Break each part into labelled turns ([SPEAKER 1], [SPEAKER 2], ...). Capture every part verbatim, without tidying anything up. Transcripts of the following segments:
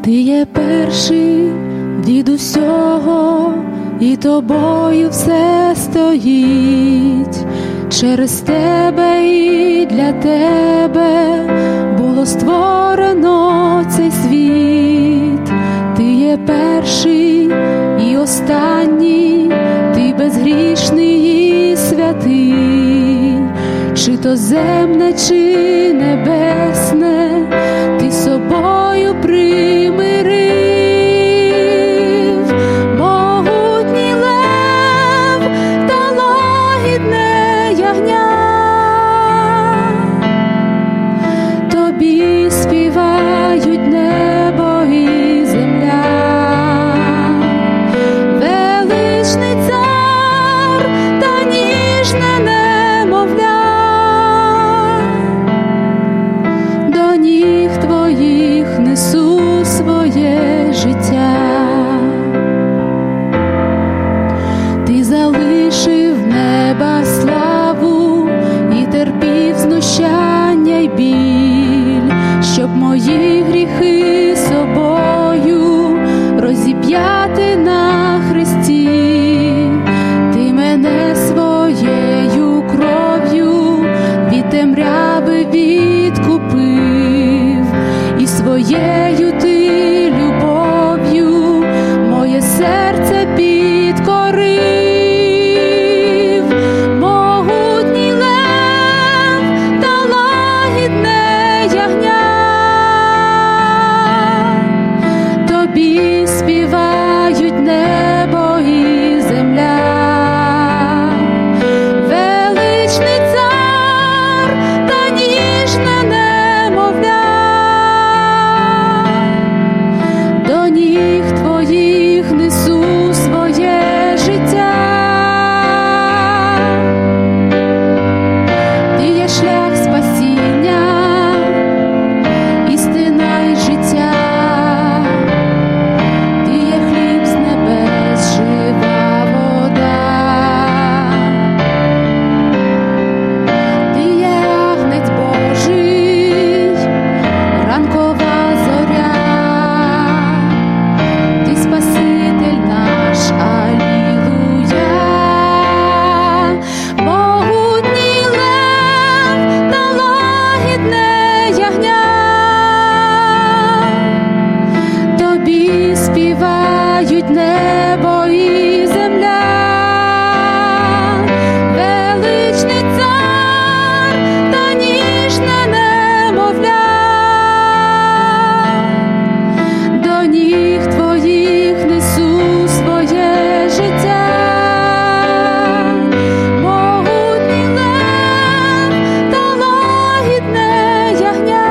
[SPEAKER 1] Ти є перший від усього, і тобою все стоїть. Через тебе і для тебе було створено цей світ. Ти є перший і останній, ти безгрішний і святий. Чи то земне, чи небесне, ти собою примирив. Могутній лев та лагідне ягня, тобі співають небо і земля. Величний цар та ніжне немовля, до ніг твоїх несу своє життя. Ти залишив неба славу і терпів знущання й біль, щоб мої гріхи собою розіп'яти на хресті. Ти мене своєю кров'ю від темряви відкупив, і своєю ти любов'ю моє серце підкорив. Могутній лев та лагідне ягня, тобі співають небо і земля. Величний цар та ніжне немовля, до ніг твоїх несу своє життя. Ти є шлях спасіння, істина й життя. Ти є хліб з небес, жива вода. Ти є агнець Божий, ранкова зоря. Ти Спаситель наш, алілуя. Могутній лев та лагідне ягня, тобі співають небо і земля. Величний цар та ніжне немовля, до ніг твоїх несу своє життя. Могутній лев та лагідне ягня,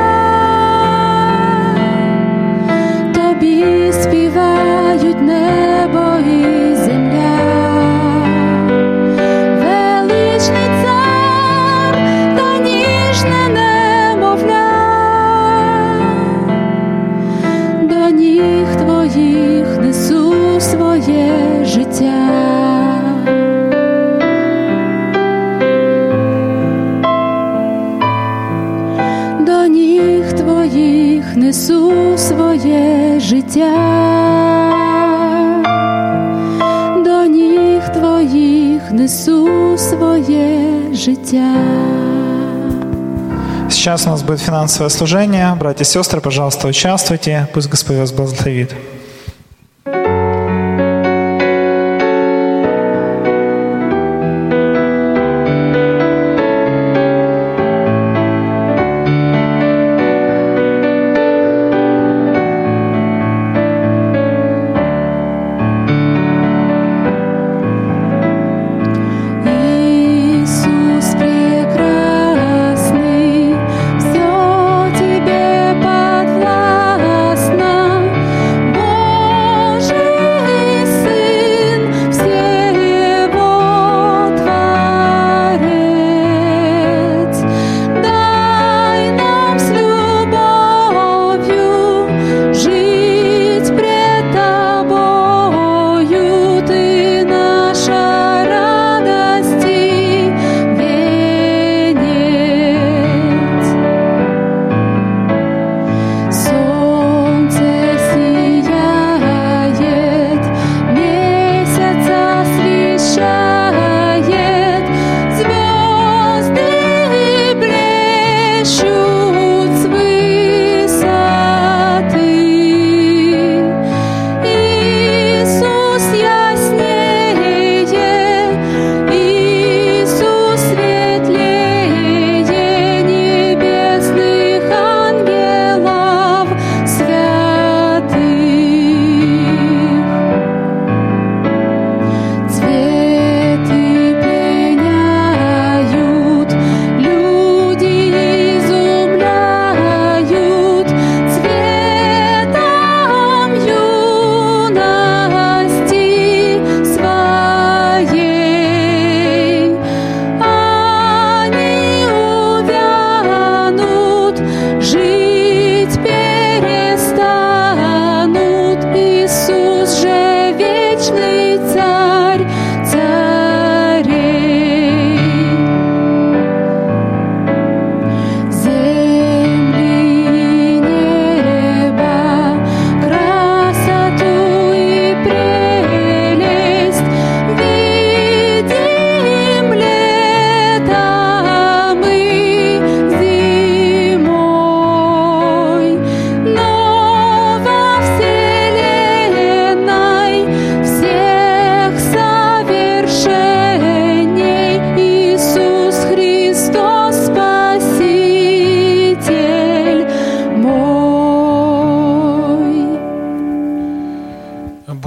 [SPEAKER 1] тобі співають небо і земля. Величний цар та ніжне немовля, до ніг твоїх несу своє життя. До ніг твоїх несу своє життя. До ніг твоїх несу своє життя.
[SPEAKER 2] Сейчас у нас будет финансовое служение. Братья и сестры, пожалуйста, участвуйте. Пусть Господь вас благословит.
[SPEAKER 1] Иисус прекрасный, всё тебе подвластно. Бог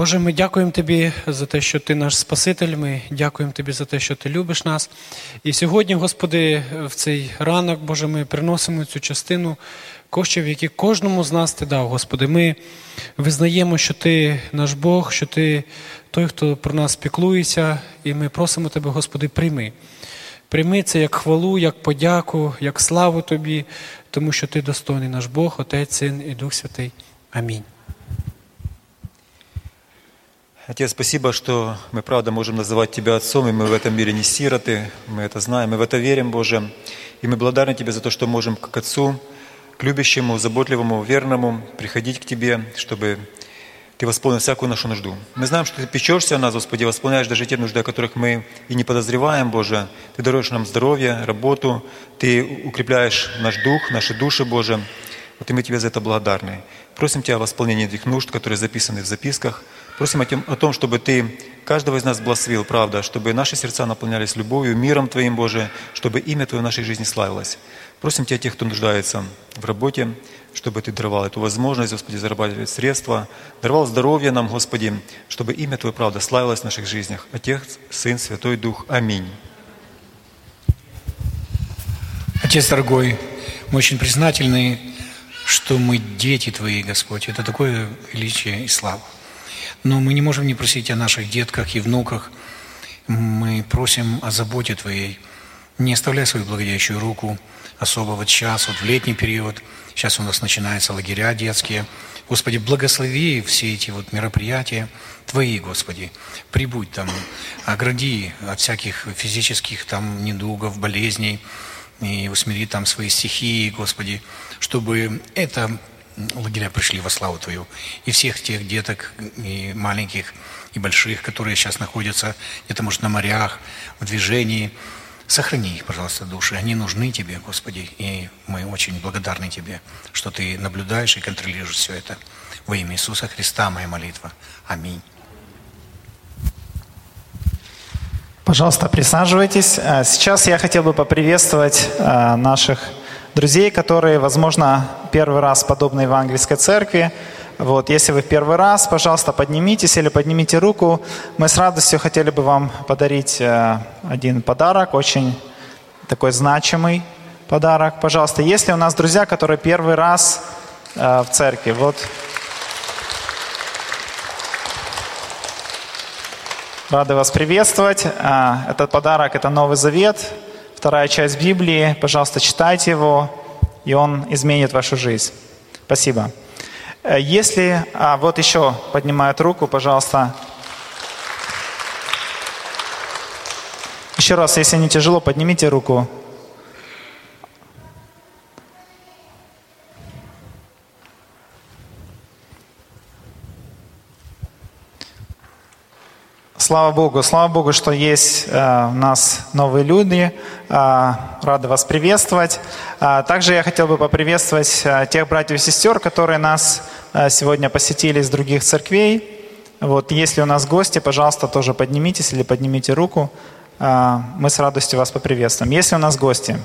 [SPEAKER 3] Боже, ми дякуємо Тобі за те, що Ти наш Спаситель, ми дякуємо Тобі за те, що Ти любиш нас. І сьогодні, Господи, в цей ранок, Боже, ми приносимо цю частину коштів, які кожному з нас Ти дав, Господи. Ми визнаємо, що Ти наш Бог, що Ти той, хто про нас піклується, і ми просимо Тебе, Господи, прийми. Прийми це як хвалу, як подяку, як славу Тобі, тому що Ти достойний наш Бог, Отець, Син і Дух Святий. Амінь.
[SPEAKER 4] Отец, спасибо, что мы, правда, можем называть Тебя Отцом, и мы в этом мире не сироты, мы это знаем, мы в это верим, Боже. И мы благодарны Тебе за то, что можем к Отцу, к любящему, заботливому, верному приходить к Тебе, чтобы Ты восполнил всякую нашу нужду. Мы знаем, что Ты печешься о нас, Господи, восполняешь даже те нужды, о которых мы и не подозреваем, Боже. Ты даруешь нам здоровье, работу, Ты укрепляешь наш дух, наши души, Боже. Вот и мы Тебе за это благодарны. Просим Тебя о восполнении этих нужд, которые записаны в записках. Просим о том, чтобы Ты каждого из нас благословил, правда, чтобы наши сердца наполнялись любовью, миром Твоим, Боже, чтобы имя Твое в нашей жизни славилось. Просим Тебя, тех, кто нуждается в работе, чтобы Ты даровал эту возможность, Господи, зарабатывать средства, даровал здоровье нам, Господи, чтобы имя Твое, правда, славилось в наших жизнях. Отец, Сын, Святой Дух. Аминь.
[SPEAKER 5] Отец дорогой, мы очень признательны, что мы дети Твои, Господь. Это такое величие и слава. Но мы не можем не просить о наших детках и внуках. Мы просим о заботе Твоей. Не оставляй свою благодеющую руку, особо вот сейчас, вот в летний период. Сейчас у нас начинаются лагеря детские. Господи, благослови все эти вот мероприятия Твои, Господи. Прибудь там, огради от всяких физических там недугов, болезней. И усмири там свои стихии, Господи, чтобы это лагеря пришли во славу Твою. И всех тех деток, и маленьких, и больших, которые сейчас находятся где-то, может, на морях, в движении. Сохрани их, пожалуйста, души. Они нужны Тебе, Господи. И мы очень благодарны Тебе, что Ты наблюдаешь и контролируешь все это. Во имя Иисуса Христа моя молитва. Аминь.
[SPEAKER 2] Пожалуйста, присаживайтесь. Сейчас я хотел бы поприветствовать наших друзей, которые, возможно, первый раз в подобной евангельской церкви. Вот, если вы в первый раз, пожалуйста, поднимитесь или поднимите руку. Мы с радостью хотели бы вам подарить один подарок, очень такой значимый подарок. Пожалуйста, если у нас друзья, которые первый раз в церкви, вот. Рады вас приветствовать. Этот подарок – это Новый Завет, вторая часть Библии. Пожалуйста, читайте его, и он изменит вашу жизнь. Спасибо. Если... А, вот еще поднимают руку, пожалуйста. Еще раз, если не тяжело, поднимите руку. Слава Богу, слава Богу, что есть э, у нас новые люди. Э, рады вас приветствовать. Э, также я хотел бы поприветствовать э, тех братьев и сестер, которые нас э, сегодня посетили из других церквей. Вот, если у нас гости, пожалуйста, тоже поднимитесь или поднимите руку. Э, мы с радостью вас поприветствуем. Если у нас гости?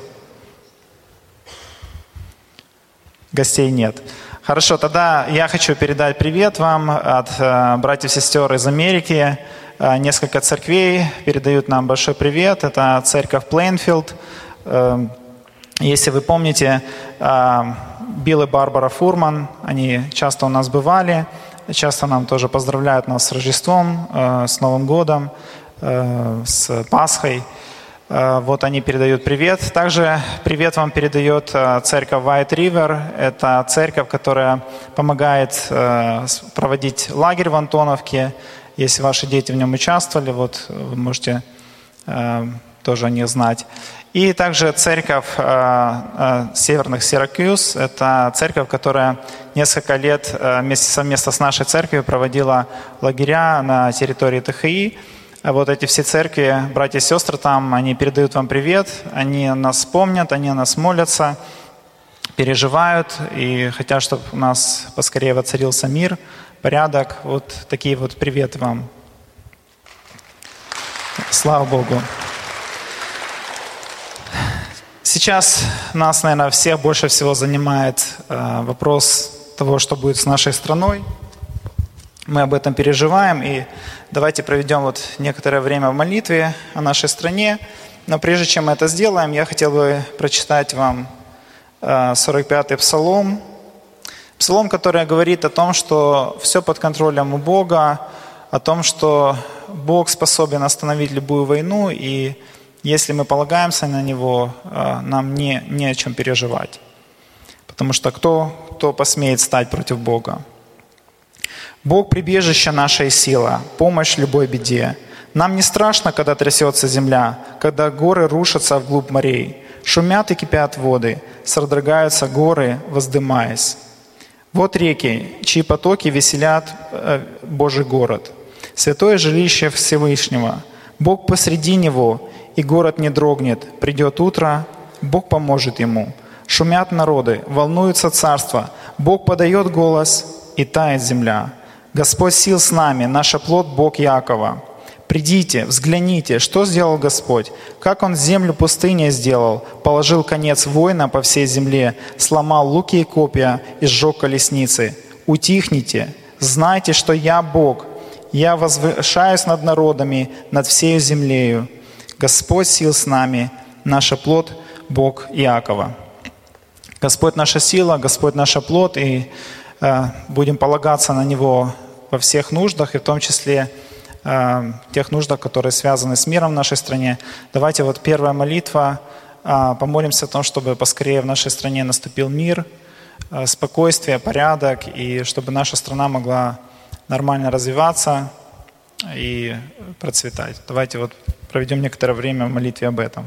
[SPEAKER 2] Гостей нет. Хорошо, тогда я хочу передать привет вам от э, братьев и сестер из Америки. Несколько церквей передают нам большой привет. Это церковь Плейнфилд. Если вы помните, Билл и Барбара Фурман, они часто у нас бывали, часто нам тоже поздравляют нас с Рождеством, с Новым годом, с Пасхой. Вот они передают привет. Также привет вам передает церковь White River. Это церковь, которая помогает проводить лагерь в Антоновке. Если ваши дети в нем участвовали, вот вы можете э, тоже о них знать. И также церковь э, э, Северных Сиракьюз. Это церковь, которая несколько лет э, вместе, совместно с нашей церковью проводила лагеря на территории ТХИ. Вот эти все церкви, братья и сестры там, они передают вам привет. Они нас помнят, они о нас молятся, переживают и хотят, чтобы у нас поскорее воцарился мир, порядок. Вот такие вот приветы вам. Слава Богу. Сейчас нас, наверное, всех больше всего занимает э, вопрос того, что будет с нашей страной. Мы об этом переживаем, и давайте проведем вот некоторое время в молитве о нашей стране. Но прежде чем мы это сделаем, я хотел бы прочитать вам сорок пятый псалом. Псалом, который говорит о том, что все под контролем у Бога, о том, что Бог способен остановить любую войну, и если мы полагаемся на Него, нам не, не о чем переживать. Потому что кто, кто посмеет стать против Бога? Бог – прибежище наша и сила, помощь в любой беде. Нам не страшно, когда трясется земля, когда горы рушатся вглубь морей. Шумят и кипят воды, содрогаются горы, воздымаясь. Вот реки, чьи потоки веселят э, Божий город. Святое жилище Всевышнего. Бог посреди него, и город не дрогнет. Придет утро, Бог поможет ему. Шумят народы, волнуются царства. Бог подает голос, и тает земля. Господь сил с нами, наш оплот Бог Якова. Придите, взгляните, что сделал Господь, как Он землю пустыней сделал, положил конец воина по всей земле, сломал луки и копья и сжег колесницы. Утихните, знайте, что я Бог, я возвышаюсь над народами, над всею землею. Господь сил с нами, наш оплот Бог Иакова. Господь наша сила, Господь наш оплот, и э, будем полагаться на Него во всех нуждах, и в том числе э, тех нуждах, которые связаны с миром в нашей стране. Давайте вот первая молитва, э, помолимся о том, чтобы поскорее в нашей стране наступил мир, э, спокойствие, порядок, и чтобы наша страна могла нормально развиваться и процветать. Давайте вот проведем некоторое время в молитве об этом.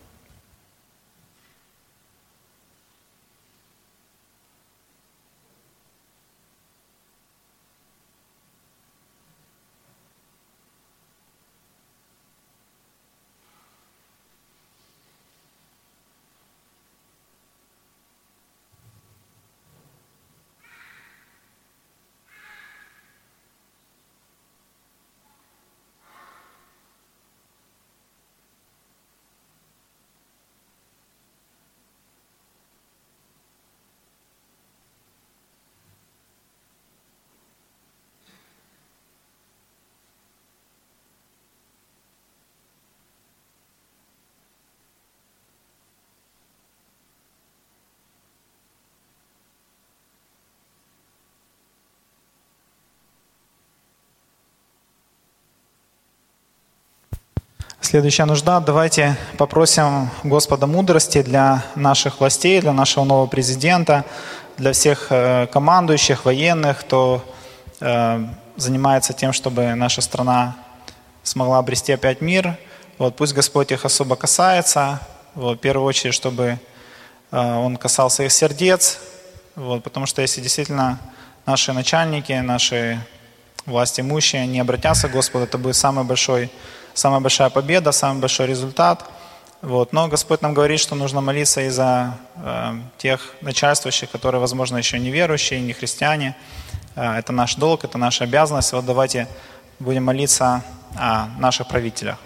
[SPEAKER 2] Следующая нужда. Давайте попросим Господа мудрости для наших властей, для нашего нового президента, для всех командующих, военных, кто занимается тем, чтобы наша страна смогла обрести опять мир. Вот, пусть Господь их особо касается. Вот, в первую очередь, чтобы Он касался их сердец. Вот, потому что если действительно наши начальники, наши властимущие не обратятся к Господу, это будет самый большой Самая большая победа, самый большой результат. Вот. Но Господь нам говорит, что нужно молиться и за э, тех начальствующих, которые, возможно, еще не верующие, не христиане. Э, это наш долг, это наша обязанность. Вот давайте будем молиться о наших правителях.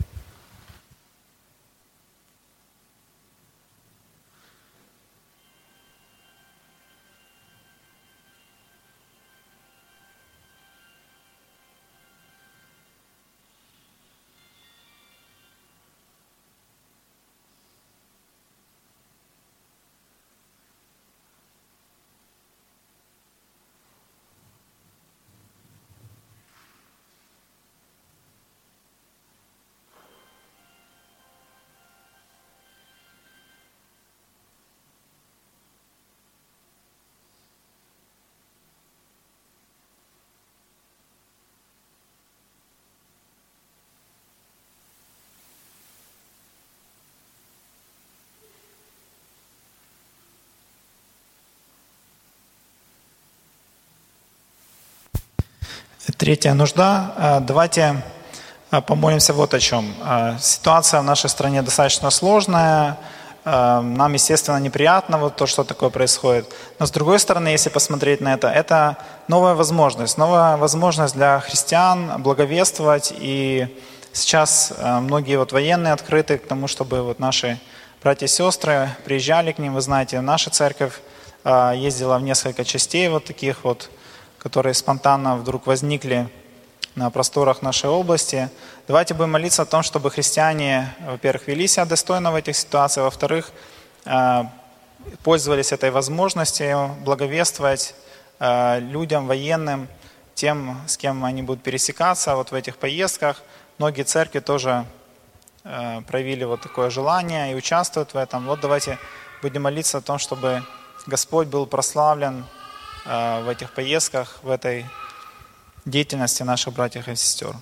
[SPEAKER 2] Третья нужда. Давайте помолимся вот о чем. Ситуация в нашей стране достаточно сложная. Нам, естественно, неприятно вот то, что такое происходит. Но с другой стороны, если посмотреть на это, это новая возможность. Новая возможность для христиан благовествовать. И сейчас многие вот военные открыты к тому, чтобы вот наши братья и сестры приезжали к ним. Вы знаете, наша церковь ездила в несколько частей вот таких вот, которые спонтанно вдруг возникли на просторах нашей области. Давайте будем молиться о том, чтобы христиане, во-первых, вели себя достойно в этих ситуациях, во-вторых, пользовались этой возможностью благовествовать людям, военным, тем, с кем они будут пересекаться вот в этих поездках. Многие церкви тоже проявили вот такое желание и участвуют в этом. Вот давайте будем молиться о том, чтобы Господь был прославлен в этих поездках, в этой деятельности наших братьев и сестер.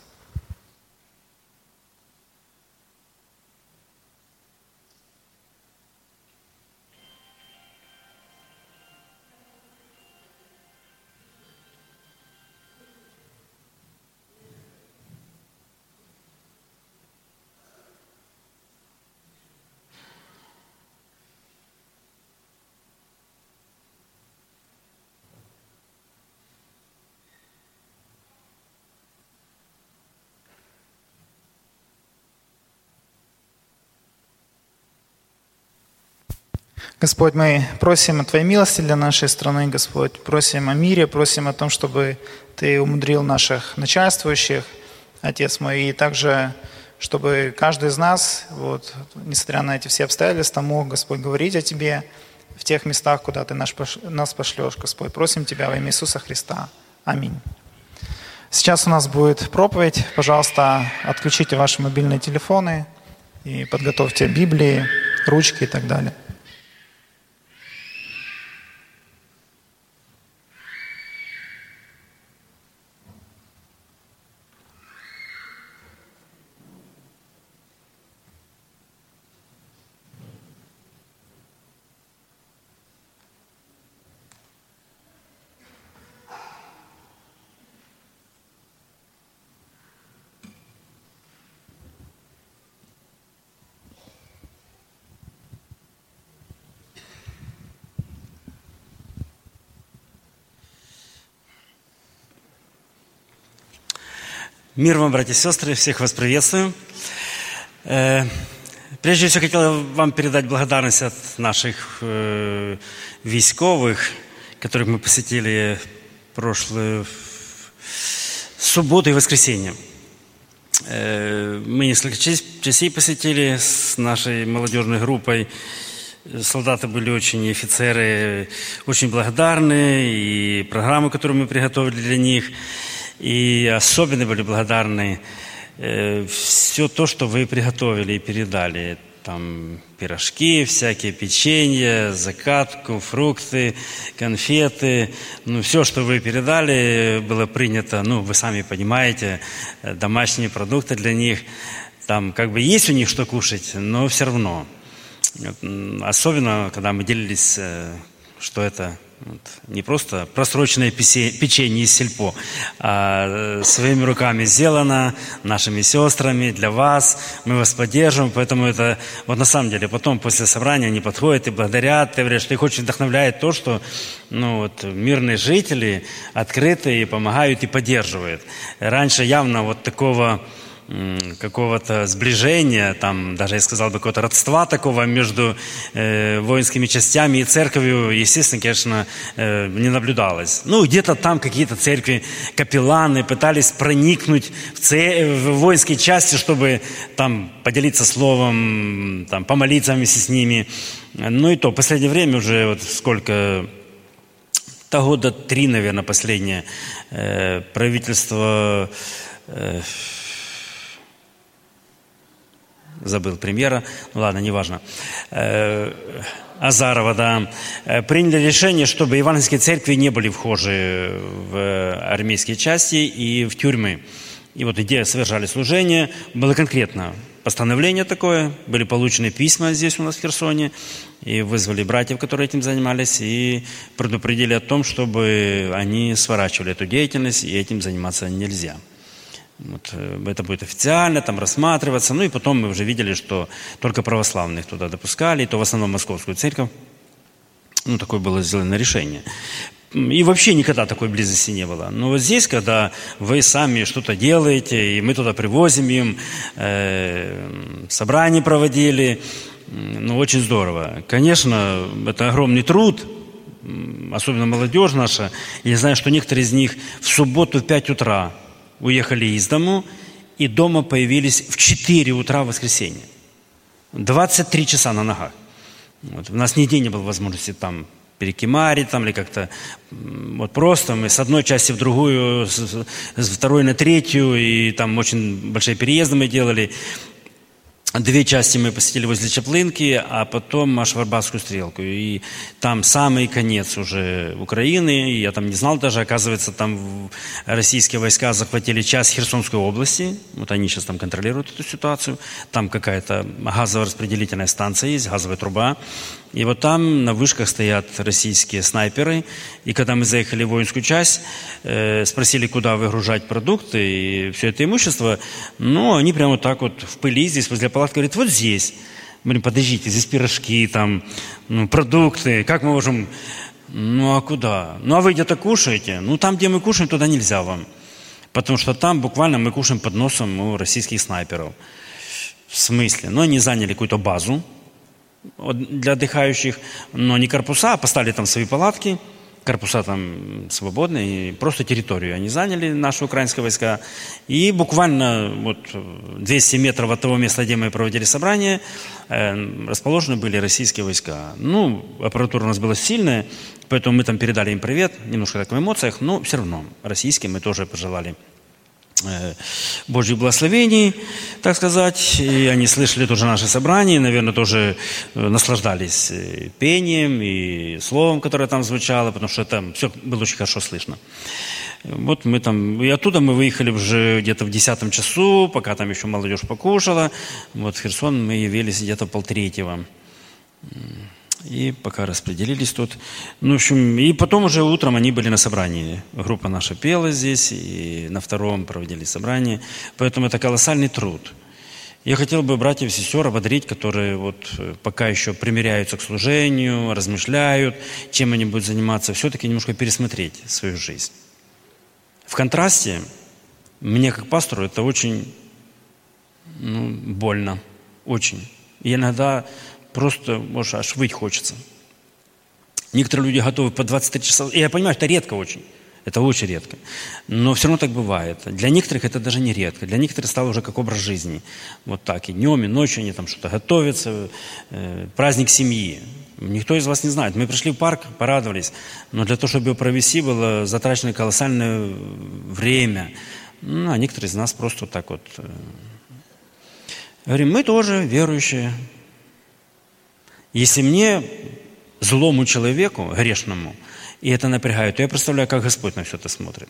[SPEAKER 2] Господь, мы просим о Твоей милости для нашей страны, Господь. Просим о мире, просим о том, чтобы Ты умудрил наших начальствующих, Отец мой, и также, чтобы каждый из нас, вот, несмотря на эти все обстоятельства, мог, Господь, говорить о Тебе в тех местах, куда Ты нас пошлешь, Господь. Просим Тебя во имя Иисуса Христа. Аминь. Сейчас у нас будет проповедь. Пожалуйста, отключите ваши мобильные телефоны и подготовьте Библии, ручки и так далее.
[SPEAKER 6] Мир вам, братья и сестры, всех вас приветствую. Прежде всего, хотел вам передать благодарность от наших э, військовых, которых мы посетили прошлую субботу и воскресенье. Э, мы несколько частей посетили с нашей молодежной группой. Солдаты были очень, офицеры очень благодарны, и программу, которую мы приготовили для них. И особенно были благодарны э, все то, что вы приготовили и передали. Там пирожки, всякие печенья, закатку, фрукты, конфеты. Ну, все, что вы передали, было принято, ну, вы сами понимаете, домашние продукты для них. Там как бы есть у них что кушать, но все равно. Особенно, когда мы делились, что это... Вот. Не просто просроченное печенье из сельпо, а своими руками сделано, нашими сестрами, для вас. Мы вас поддерживаем, поэтому это, вот на самом деле, потом после собрания они подходят и благодарят, ты говоришь, что их очень вдохновляет то, что ну, вот, мирные жители открыты и помогают и поддерживают. Раньше явно вот такого... какого-то сближения, там, даже я сказал бы, какого-то родства такого между э, воинскими частями и церковью, естественно, конечно, э, не наблюдалось. Ну, где-то там какие-то церкви, капелланы пытались проникнуть в, цер... в воинские части, чтобы там поделиться словом, там, помолиться вместе с ними. Ну и то, в последнее время уже вот сколько... то года три, наверное, последнее э, правительство... Э, забыл премьера, ну ладно, неважно, Азарова, да, приняли решение, чтобы евангельские церкви не были вхожи в армейские части и в тюрьмы. И вот где совершали служение, было конкретно постановление такое, были получены письма здесь у нас в Херсоне, и вызвали братьев, которые этим занимались, и предупредили о том, чтобы они сворачивали эту деятельность, и этим заниматься нельзя. Вот, это будет официально там рассматриваться. Ну и потом мы уже видели, что только православных туда допускали, и то в основном московскую церковь. Ну, такое было сделано решение. И вообще никогда такой близости не было. Но вот здесь, когда вы сами что-то делаете, и мы туда привозим им, э, собрания проводили, ну, очень здорово. Конечно, это огромный труд, особенно молодежь наша, я знаю, что некоторые из них в субботу в пять утра уехали из дому, и дома появились в четыре утра в воскресенье. двадцать три часа на ногах. Вот. У нас нигде не было возможности там перекимарить там, или как-то вот просто мы с одной части в другую, с, с второй на третью, и там очень большие переезды мы делали. Две части мы посетили возле Чаплынки, а потом аж в Арбатскую стрелку. И там самый конец уже Украины. И я там не знал даже, оказывается, там российские войска захватили часть Херсонской области. Вот они сейчас там контролируют эту ситуацию. Там какая-то газово-распределительная станция есть, газовая труба. И вот там на вышках стоят российские снайперы. И когда мы заехали в воинскую часть, э, спросили, куда выгружать продукты и все это имущество, ну, они прямо вот так вот в пыли здесь возле палатки говорят, вот здесь. Мы говорим, подождите, здесь пирожки, там, ну, продукты, как мы можем... Ну, а куда? Ну, а вы где-то кушаете? Ну, там, где мы кушаем, туда нельзя вам. Потому что там буквально мы кушаем под носом у российских снайперов. В смысле? Ну, они заняли какую-то базу для отдыхающих, но не корпуса, а поставили там свои палатки, корпуса там свободные, и просто территорию они заняли, наши украинские войска, и буквально вот двести метров от того места, где мы проводили собрание, э, расположены были российские войска. Ну, аппаратура у нас была сильная, поэтому мы там передали им привет, немножко так в эмоциях, но все равно российским мы тоже пожелали Божьих благословений, так сказать. И они слышали тоже наше собрание, и, наверное, тоже наслаждались пением и словом, которое там звучало, потому что там все было очень хорошо слышно. Вот мы там, и оттуда мы выехали уже где-то в десятом часу, пока там еще молодежь покушала. Вот в Херсон мы явились где-то полтретьего. И пока распределились тут. Ну, в общем, и потом уже утром они были на собрании. Группа наша пела здесь, и на втором проводили собрание. Поэтому это колоссальный труд. Я хотел бы братьев и сестер ободрить, которые вот пока еще примиряются к служению, размышляют, чем они будут заниматься, все-таки немножко пересмотреть свою жизнь. В контрасте, мне как пастору это очень ну, больно. Очень. И иногда... Просто, может, аж выть хочется. Некоторые люди готовы по двадцать три часа. И я понимаю, это редко очень. Это очень редко. Но все равно так бывает. Для некоторых это даже не редко. Для некоторых стало уже как образ жизни. Вот так. И днем, и ночью они там что-то готовятся. Э, праздник семьи. Никто из вас не знает. Мы пришли в парк, порадовались. Но для того, чтобы его провести, было затрачено колоссальное время. Ну, а некоторые из нас просто вот так вот. Э, говорим, мы тоже верующие. Если мне, злому человеку, грешному, и это напрягает, то я представляю, как Господь на все это смотрит.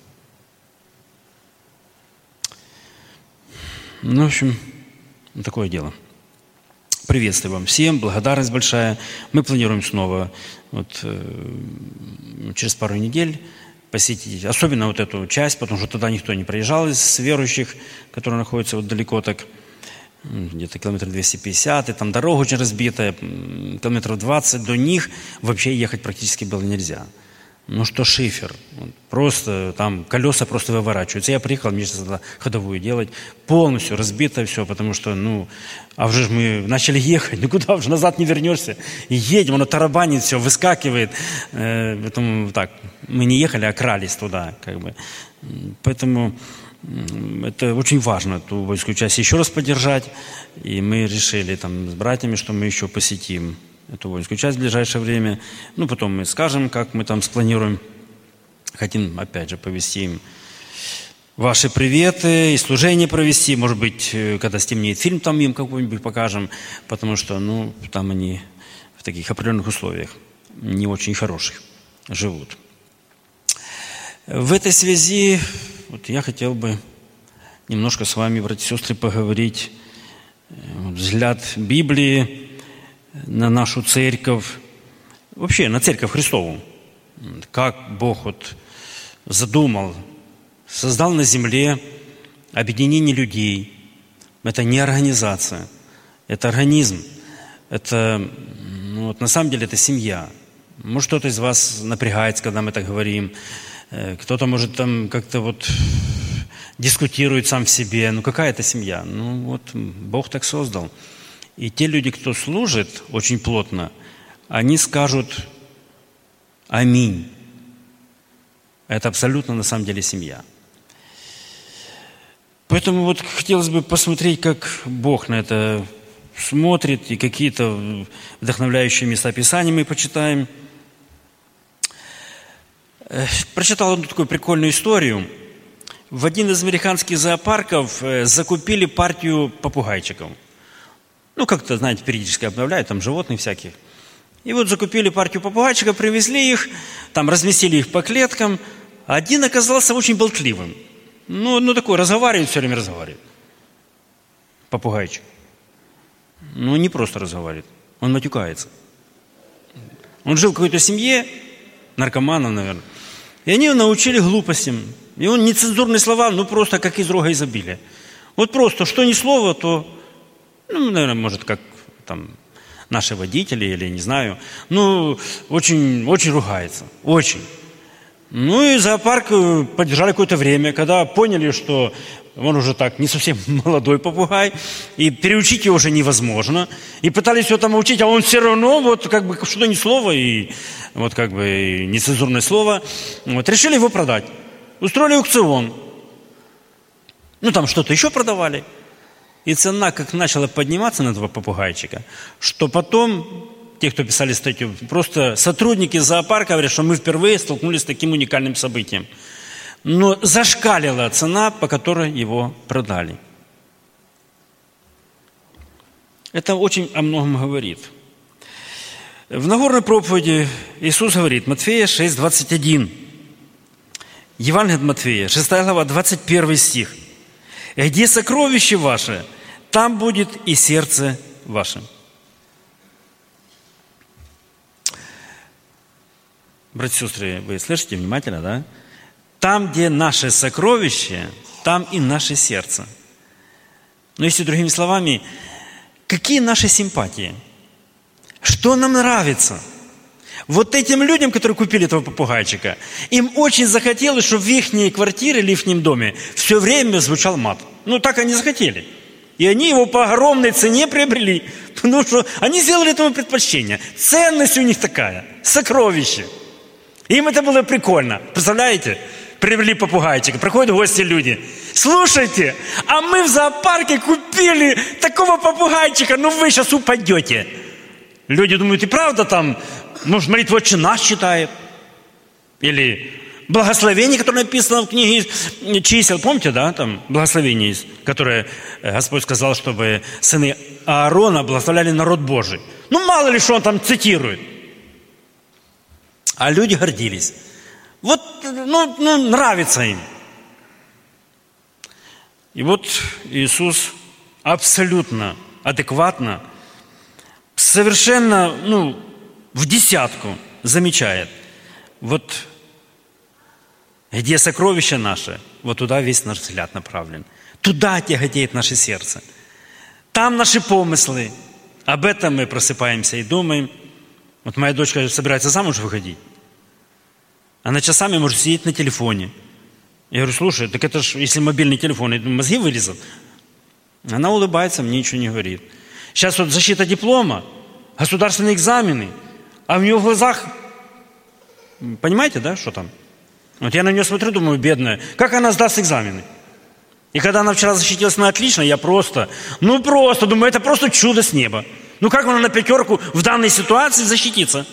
[SPEAKER 6] Ну, в общем, такое дело. Приветствую вам всем, благодарность большая. Мы планируем снова вот, э, через пару недель посетить, особенно вот эту часть, потому что туда никто не приезжал из верующих, которые находятся вот далеко так, где-то километров двести пятьдесят, и там дорога очень разбитая, километров двадцать, до них вообще ехать практически было нельзя. Ну что шифер, просто там колеса просто выворачиваются. Я приехал, мне сейчас надо ходовую делать, полностью разбито все, потому что, ну, а уже мы начали ехать, ну куда уже назад не вернешься, и едем, оно тарабанит все, выскакивает, э, поэтому так, мы не ехали, а крались туда, как бы, поэтому... Это очень важно, эту воинскую часть еще раз поддержать. И мы решили там с братьями, что мы еще посетим эту воинскую часть в ближайшее время. Ну, потом мы скажем, как мы там спланируем. Хотим, опять же, повести им ваши приветы и служение провести. Может быть, когда стемнеет, фильм там им какой-нибудь покажем. Потому что, ну, там они в таких определенных условиях не очень хороших живут. В этой связи... Вот я хотел бы немножко с вами, братья и сестры, поговорить. Взгляд Библии на нашу церковь, вообще на церковь Христову. Как Бог вот задумал, создал на земле объединение людей. Это не организация, это организм. Это, ну, вот на самом деле, это семья. Может, кто-то из вас напрягается, когда мы так говорим. Кто-то, может, там как-то вот дискутирует сам в себе. Ну, какая это семья? Ну, вот Бог так создал. И те люди, кто служит очень плотно, они скажут Аминь. Это абсолютно на самом деле семья. Поэтому вот хотелось бы посмотреть, как Бог на это смотрит, и какие-то вдохновляющие места Писания мы почитаем. Прочитал одну такую прикольную историю. В один из американских зоопарков закупили партию попугайчиков. Ну, как-то, знаете, периодически обновляют, там животных всяких. И вот закупили партию попугайчиков, привезли их, там разместили их по клеткам. Один оказался очень болтливым. Ну, ну такой, разговаривает, все время разговаривает. Попугайчик. Ну, не просто разговаривает, он матюкается. Он жил в какой-то семье, наркоманов, наверное. И они его научили глупостям. И он нецензурные слова, ну, просто как из рога изобилия. Вот просто, что ни слово, то, ну, наверное, может, как там наши водители, или не знаю, ну, очень, очень ругается, очень. Ну и зоопарк поддержали какое-то время, когда поняли, что он уже так не совсем молодой попугай, и переучить его уже невозможно. И пытались его там учить, а он все равно, вот как бы что-то ни слово, и вот как бы и нецензурное слово. Вот, решили его продать. Устроили аукцион. Ну там что-то еще продавали. И цена как начала подниматься на этого попугайчика, что потом... Те, кто писали статью, просто сотрудники зоопарка говорят, что мы впервые столкнулись с таким уникальным событием. Но зашкалила цена, по которой его продали. Это очень о многом говорит. В Нагорной проповеди Иисус говорит, Матфея шесть, двадцать один. Евангелие от Матфея, шестая глава, двадцать первый стих. «Где сокровище ваше, там будет и сердце ваше». Братья и сестры, вы слышите внимательно, да? Там, где наше сокровище, там и наше сердце. Но если другими словами, какие наши симпатии? Что нам нравится? Вот этим людям, которые купили этого попугайчика, им очень захотелось, чтобы в их квартире или в их доме все время звучал мат. Ну, так они захотели. И они его по огромной цене приобрели, потому что они сделали этому предпочтение. Ценность у них такая, сокровище. Им это было прикольно. Представляете? Привели попугайчика. Приходят в гости люди. Слушайте, а мы в зоопарке купили такого попугайчика. Ну вы сейчас упадете. Люди думают, и правда там, может, молитву «Отче наш» читает. Или благословение, которое написано в книге чисел. Помните, да, там благословение есть, которое Господь сказал, чтобы сыны Аарона благословляли народ Божий. Ну мало ли, что он там цитирует. А люди гордились. Вот, ну, ну, нравится им. И вот Иисус абсолютно адекватно, совершенно, ну, в десятку замечает. Вот где сокровище наше, вот туда весь наш взгляд направлен. Туда тяготеет наше сердце. Там наши помыслы. Об этом мы просыпаемся и думаем. Вот моя дочка собирается замуж выходить. Она часами может сидеть на телефоне. Я говорю, слушай, так это ж, если мобильный телефон, мозги вылезут. Она улыбается, мне ничего не говорит. Сейчас вот защита диплома, государственные экзамены, а у нее в глазах, понимаете, да, что там? Вот я на нее смотрю, думаю, бедная, как она сдаст экзамены? И когда она вчера защитилась на отлично, я просто, ну просто, думаю, это просто чудо с неба. Ну как она на пятерку в данной ситуации защитится?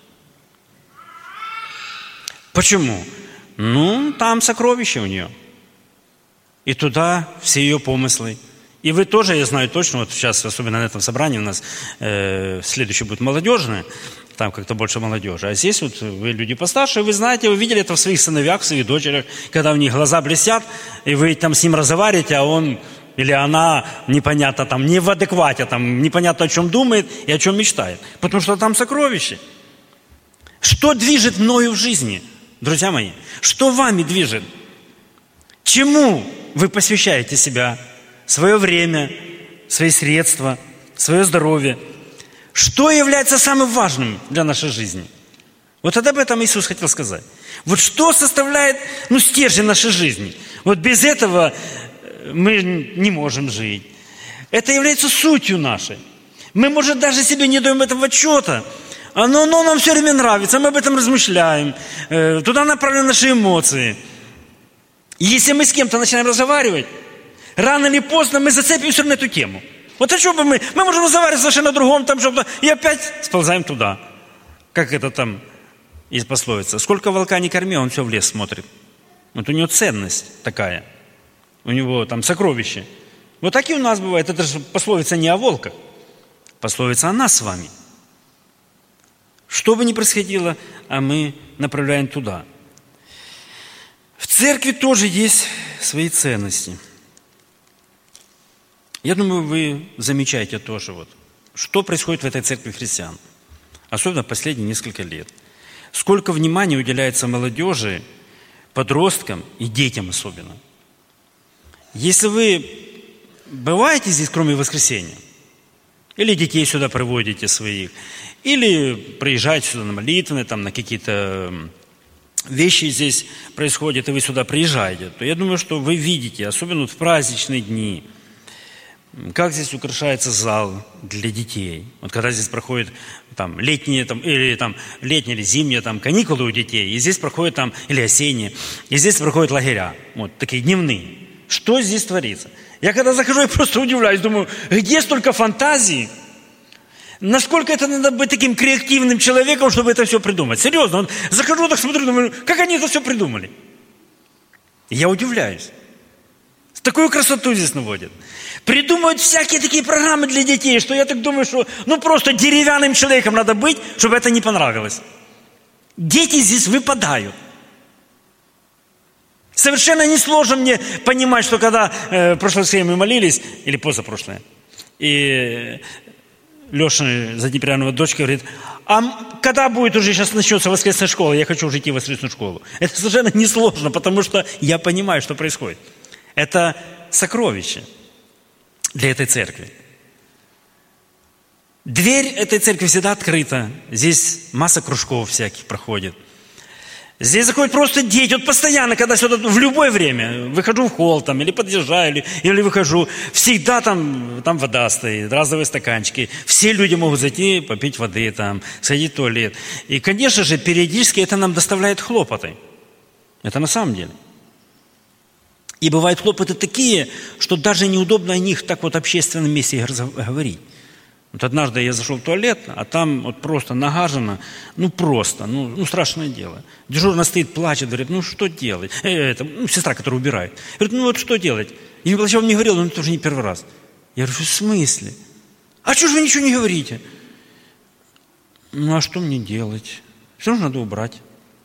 [SPEAKER 6] Почему? Ну, там сокровище у нее. И туда все ее помыслы. И вы тоже, я знаю точно, вот сейчас, особенно на этом собрании у нас э, следующее будет молодежное, там как-то больше молодежи. А здесь вот вы люди постарше, вы знаете, вы видели это в своих сыновьях, в своих дочерях, когда у них глаза блестят, и вы там с ним разговариваете, а он или она непонятно там, не в адеквате, там непонятно о чем думает и о чем мечтает. Потому что там сокровище. Что движет мною в жизни? Друзья мои, что вами движет? Чему вы посвящаете себя, свое время, свои средства, свое здоровье? Что является самым важным для нашей жизни? Вот об этом Иисус хотел сказать. Вот что составляет, ну, стержень нашей жизни? Вот без этого мы не можем жить. Это является сутью нашей. Мы, может, даже себе не даем этого отчета, Оно, оно нам все время нравится, мы об этом размышляем. Туда направлены наши эмоции. И если мы с кем-то начинаем разговаривать, рано или поздно мы зацепимся на эту тему. Вот о чем бы мы... Мы можем разговаривать совершенно о другом, там что-то, и опять сползаем туда. Как это там из пословицы. Сколько волка не корми, он все в лес смотрит. Вот у него ценность такая. У него там сокровище. Вот так и у нас бывает. Это же пословица не о волках. Пословица о нас с вами. Что бы ни происходило, а мы направляем туда. В церкви тоже есть свои ценности. Я думаю, вы замечаете тоже, вот, что происходит в этой церкви христиан. Особенно последние несколько лет. Сколько внимания уделяется молодежи, подросткам и детям особенно. Если вы бываете здесь, кроме воскресенья, или детей сюда приводите своих, или приезжаете сюда на молитвы, там, на какие-то вещи здесь происходят, и вы сюда приезжаете, то я думаю, что вы видите, особенно в праздничные дни, как здесь украшается зал для детей. Вот когда здесь проходят там, летние, там, или там, летние или зимние там, каникулы у детей, и здесь проходят там, или осенние, и здесь проходят лагеря, вот такие дневные. Что здесь творится? Я когда захожу, я просто удивляюсь, думаю, где столько фантазии? Насколько это надо быть таким креативным человеком, чтобы это все придумать? Серьезно, вот захожу, так смотрю, думаю, как они это все придумали? И я удивляюсь. Такую красоту здесь наводят. Придумывают всякие такие программы для детей, что я так думаю, что ну просто деревянным человеком надо быть, чтобы это не понравилось. Дети здесь выпадают. Совершенно несложно мне понимать, что когда э, в прошлое время мы молились, или позапрошлое, и Леша Заднепрянова дочка говорит, а когда будет уже, сейчас начнется воскресная школа, я хочу уже идти в воскресную школу. Это совершенно несложно, потому что я понимаю, что происходит. Это сокровище для этой церкви. Дверь этой церкви всегда открыта. Здесь масса кружков всяких проходит. Здесь заходят просто дети. Вот постоянно, когда сюда, в любое время, выхожу в холл там, или подъезжаю, или, или выхожу, всегда там, там вода стоит, разовые стаканчики. Все люди могут зайти, попить воды, там, сходить в туалет. И, конечно же, периодически это нам доставляет хлопоты. Это на самом деле. И бывают хлопоты такие, что даже неудобно о них так вот в общественном месте говорить. Вот однажды я зашел в туалет, а там вот просто нагажено, ну просто, ну, ну страшное дело. Дежурный стоит, плачет, говорит, ну что делать? Э, это, ну, сестра, которая убирает. Говорит, ну вот что делать? И я вам не говорил, но это уже не первый раз. Я говорю, в смысле? А что же вы ничего не говорите? Ну а что мне делать? Все равно надо убрать.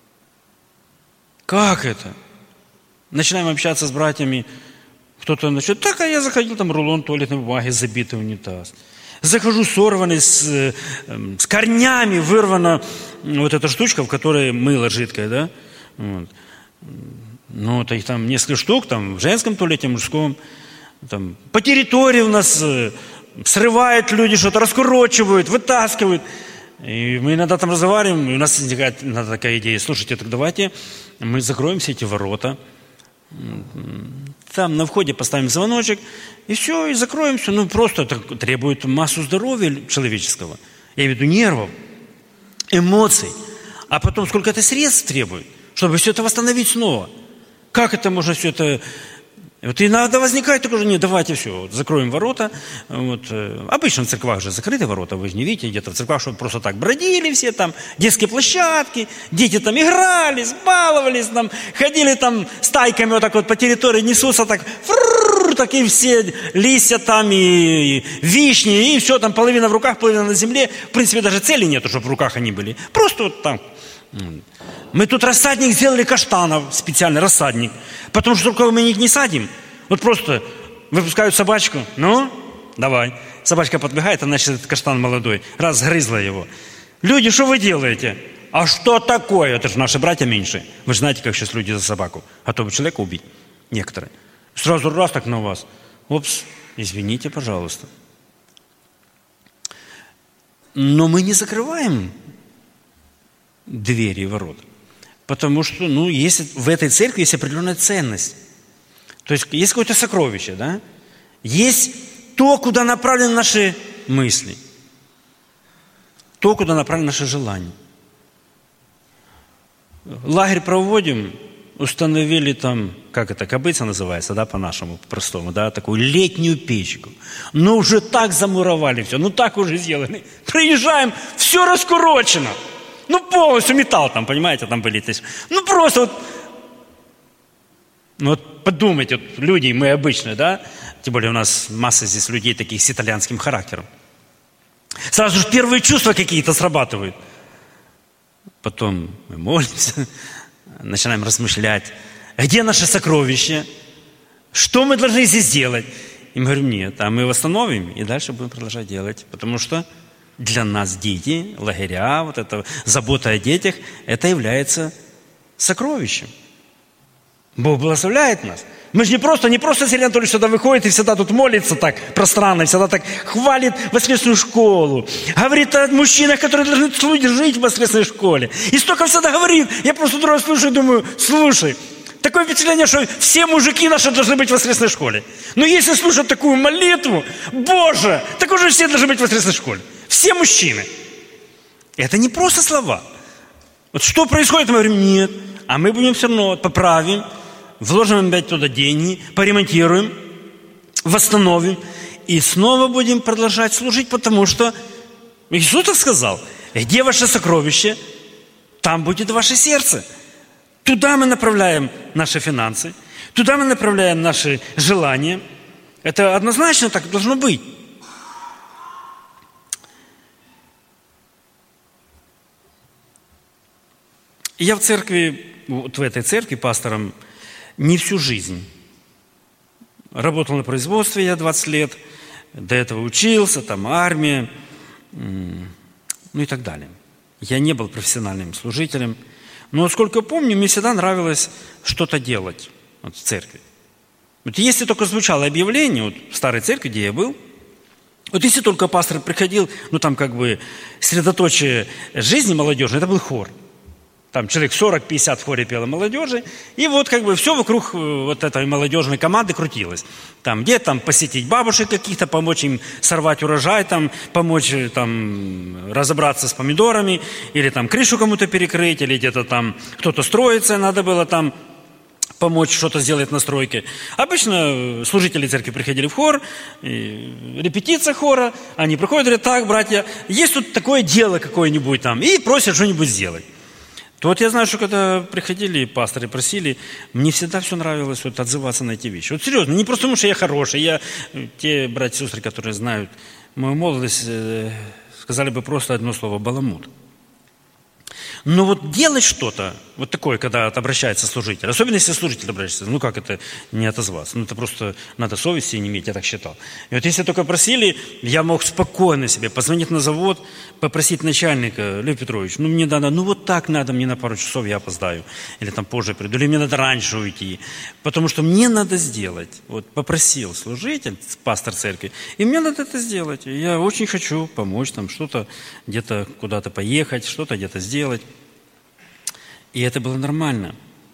[SPEAKER 6] Как это? Начинаем общаться с братьями. Кто-то начнет, так, а я заходил, там рулон туалетной бумаги, забитый унитаз. Захожу сорванный, с, с корнями вырвана вот эта штучка, в которой мыло жидкое, да? Вот. Ну, это их там несколько штук, там в женском туалете, в мужском. Там, по территории у нас срывают люди что-то, раскурочивают, вытаскивают. И мы иногда там разговариваем, и у нас возникает иногда такая идея, слушайте, так давайте мы закроем все эти ворота. Там на входе поставим звоночек, и все, и закроем все. Ну, просто это требует массу здоровья человеческого. Я имею в виду нервов, эмоций. А потом сколько это средств требует, чтобы все это восстановить снова. Как это можно все это... Вот иногда возникает такое, нет, давайте все, вот, закроем ворота. Вот, э, обычно в церквах же закрыты ворота, вы же не видите, где-то в церквах, чтобы просто так бродили все там, детские площадки, дети там игрались, баловались, там, ходили там стайками вот так вот по территории, несутся так, фрррр, так и все листья там, и, и вишни, и все там, половина в руках, половина на земле. В принципе, даже цели нету, чтобы в руках они были. Просто вот там. Мы тут рассадник сделали каштанов, специальный рассадник. Потому что только мы их не садим. Вот просто выпускают собачку. Ну, давай. Собачка подбегает, она значит, этот каштан молодой. Раз сгрызла его. Люди, что вы делаете? А что такое? Это же наши братья меньше. Вы же знаете, как сейчас люди за собаку. Готовы человека убить. Некоторые. Сразу раз так на вас. Опс, извините, пожалуйста. Но мы не закрываем двери и ворота. Потому что, ну, есть, в этой церкви есть определенная ценность. То есть есть какое-то сокровище, да? Есть то, куда направлены наши мысли. то, куда направлены наши желания. Лагерь проводим, установили там, как это, кобыца называется, да, по-нашему, по-простому, да, такую летнюю печку. Ну, уже так замуровали все, ну, так уже сделали. Приезжаем, все раскурочено. Ну, полностью металл там, понимаете, там были. Ну, просто вот, ну, вот подумайте, вот люди, мы обычные, да, тем более у нас масса здесь людей таких с итальянским характером. Сразу же первые чувства какие-то срабатывают. Потом мы молимся, начинаем размышлять, где наше сокровище, что мы должны здесь делать. И мы говорим, нет, а мы восстановим и дальше будем продолжать делать. Потому что для нас дети, лагеря, вот эта забота о детях, это является сокровищем. Бог благословляет нас. Мы же не просто, не просто Сергей Анатольевич сюда выходит и всегда тут молится так пространно, всегда так хвалит воскресную школу. Говорит о мужчинах, которые должны служить в воскресной школе. И столько всегда говорит. Я просто другой слушаю и думаю, слушай, такое впечатление, что все мужики наши должны быть в воскресной школе. Но если слушать такую молитву, Боже, так уже все должны быть в воскресной школе. Все мужчины. Это не просто слова. Вот что происходит, мы говорим, нет. А мы будем все равно поправим, вложим опять туда деньги, поремонтируем, восстановим. И снова будем продолжать служить, потому что Иисус так сказал, где ваше сокровище, там будет ваше сердце. Туда мы направляем наши финансы, туда мы направляем наши желания. Это однозначно так должно быть. Я в церкви, вот в этой церкви пастором не всю жизнь. Работал на производстве я двадцать лет, до этого учился, там армия, ну и так далее. Я не был профессиональным служителем, но, сколько помню, мне всегда нравилось что-то делать вот, в церкви. Вот если только звучало объявление, вот в старой церкви, где я был, вот если только пастор приходил, ну там как бы средоточие жизни молодежи, это был хор. Там человек сорок-пятьдесят в хоре пело молодежи, и вот как бы все вокруг вот этой молодежной команды крутилось. Там где там посетить бабушек каких-то, помочь им сорвать урожай, там помочь там разобраться с помидорами, или там крышу кому-то перекрыть, или где-то там кто-то строится, надо было там помочь что-то сделать на стройке. Обычно служители церкви приходили в хор, репетиция хора, они приходят и говорят, так, братья, есть тут такое дело какое-нибудь там, и просят что-нибудь сделать. То вот я знаю, что когда приходили пасторы, просили, мне всегда все нравилось вот, отзываться на эти вещи. Вот серьезно, не просто потому, что я хороший. Я, те братья и сестры, которые знают мою молодость, сказали бы просто одно слово – баламут. Но вот делать что-то, вот такое, когда обращается служитель, особенно если служитель обращается, ну как это не отозваться? Ну это просто надо совести не иметь, я так считал. И вот если только просили, я мог спокойно себе позвонить на завод, попросить начальника, Лев Петрович, ну мне надо, ну вот так надо, мне на пару часов я опоздаю, или там позже приду, или мне надо раньше уйти, потому что мне надо сделать. Вот попросил служитель, пастор церкви, и мне надо это сделать. И я очень хочу помочь там что-то, где-то куда-то поехать, что-то где-то сделать. И это было нормально.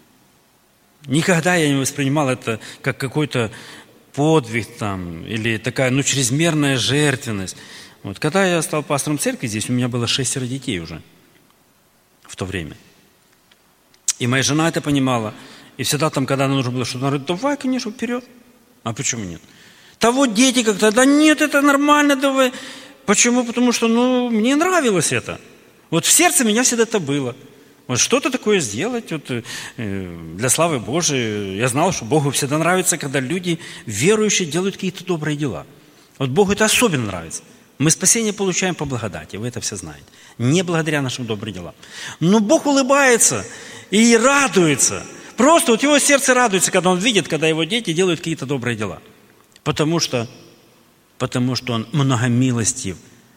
[SPEAKER 6] Никогда я не воспринимал это как какой-то подвиг там, или такая, ну, чрезмерная жертвенность. Вот, когда я стал пастором церкви, здесь у меня было шестеро детей уже в то время. И моя жена это понимала. И всегда там, когда нужно было что-то, она говорит, давай, конечно, вперед. А почему нет? Да вот дети как-то, да нет, это нормально, давай. Почему? Потому что, ну, мне нравилось это. Вот в сердце меня всегда это было. Вот что-то такое сделать вот, э, для славы Божией. Я знал, что Богу всегда нравится, когда люди, верующие, делают какие-то добрые дела. Вот Богу это особенно нравится. Мы спасение получаем по благодати, вы это все знаете. Не благодаря нашим добрым делам. Но Бог улыбается и радуется. Просто вот его сердце радуется, когда он видит, когда его дети делают какие-то добрые дела. Потому что, потому что он многомилостив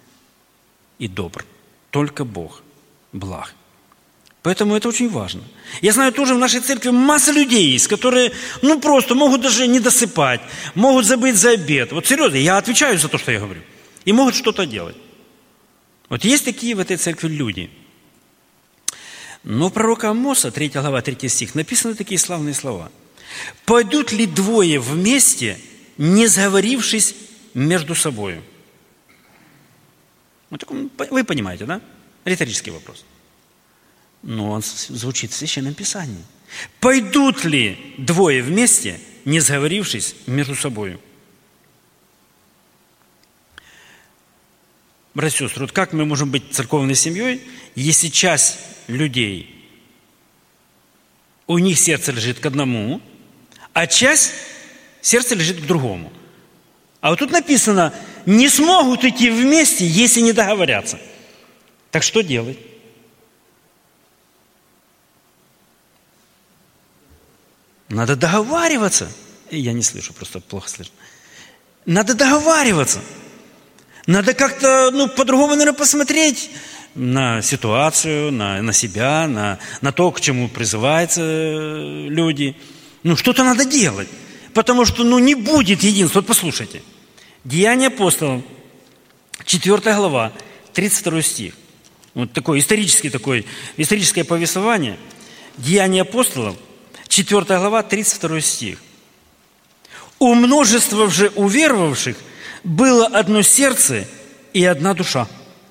[SPEAKER 6] и добр. Только Бог благ. Поэтому это очень важно. Я знаю, тоже в нашей церкви масса людей есть, которые, ну, просто могут даже не досыпать, могут забыть за обед. Вот серьезно, я отвечаю за то, что я говорю. И могут что-то делать. Вот есть такие в этой церкви люди. Но пророка Амоса, третья глава, третий стих, написаны такие славные слова. «Пойдут ли двое вместе, не сговорившись между собою?» Вот такой, вы понимаете, да? Риторический вопрос. Но он звучит в Священном Писании. Пойдут ли двое вместе, не сговорившись между собой? Братья и сестры, вот как мы можем быть церковной семьей, если часть людей, у них сердце лежит к одному, а часть сердце лежит к другому. А вот тут написано, не смогут идти вместе, если не договорятся. Так что делать? Надо договариваться. Я не слышу, просто плохо слышу. Надо договариваться. Надо как-то, ну, по-другому, наверное, посмотреть на ситуацию, на, на себя, на, на то, к чему призываются люди. Ну, что-то надо делать. Потому что, ну, не будет единства. Вот послушайте. Деяния апостолов, четвёртая глава, тридцать второй стих. Вот такое историческое, такое, историческое повествование. Деяния апостолов, четвёртая глава, тридцать второй стих. «У множества же уверовавших было одно сердце и одна душа».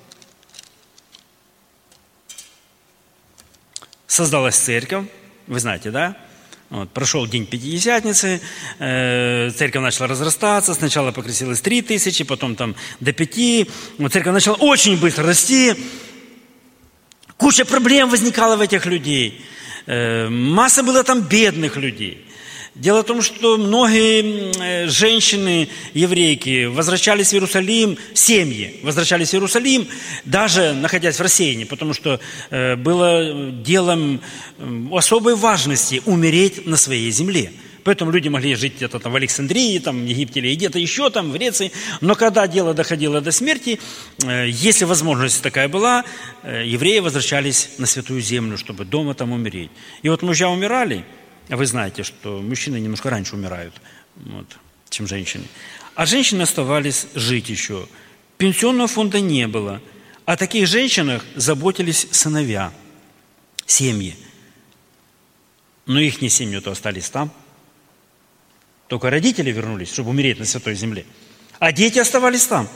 [SPEAKER 6] Создалась церковь, вы знаете, да? Вот, прошел день Пятидесятницы, э, церковь начала разрастаться, сначала покрестилось три тысячи, потом там до пяти. Вот, церковь начала очень быстро расти, куча проблем возникала в этих людей, э, масса было там бедных людей. Дело в том, что многие женщины, еврейки, возвращались в Иерусалим, семьи возвращались в Иерусалим, даже находясь в рассеянии, потому что было делом особой важности умереть на своей земле. Поэтому люди могли жить где-то там в Александрии, там, в Египте или где-то еще, там, в Греции. Но когда дело доходило до смерти, если возможность такая была, евреи возвращались на Святую Землю, чтобы дома там умереть. И вот мужья умирали. А вы знаете, что мужчины немножко раньше умирают, вот, чем женщины. А женщины оставались жить еще. Пенсионного фонда не было. О таких женщинах заботились сыновья, семьи. Но их не семьи-то остались там. Только родители вернулись, чтобы умереть на Святой Земле. А дети оставались там.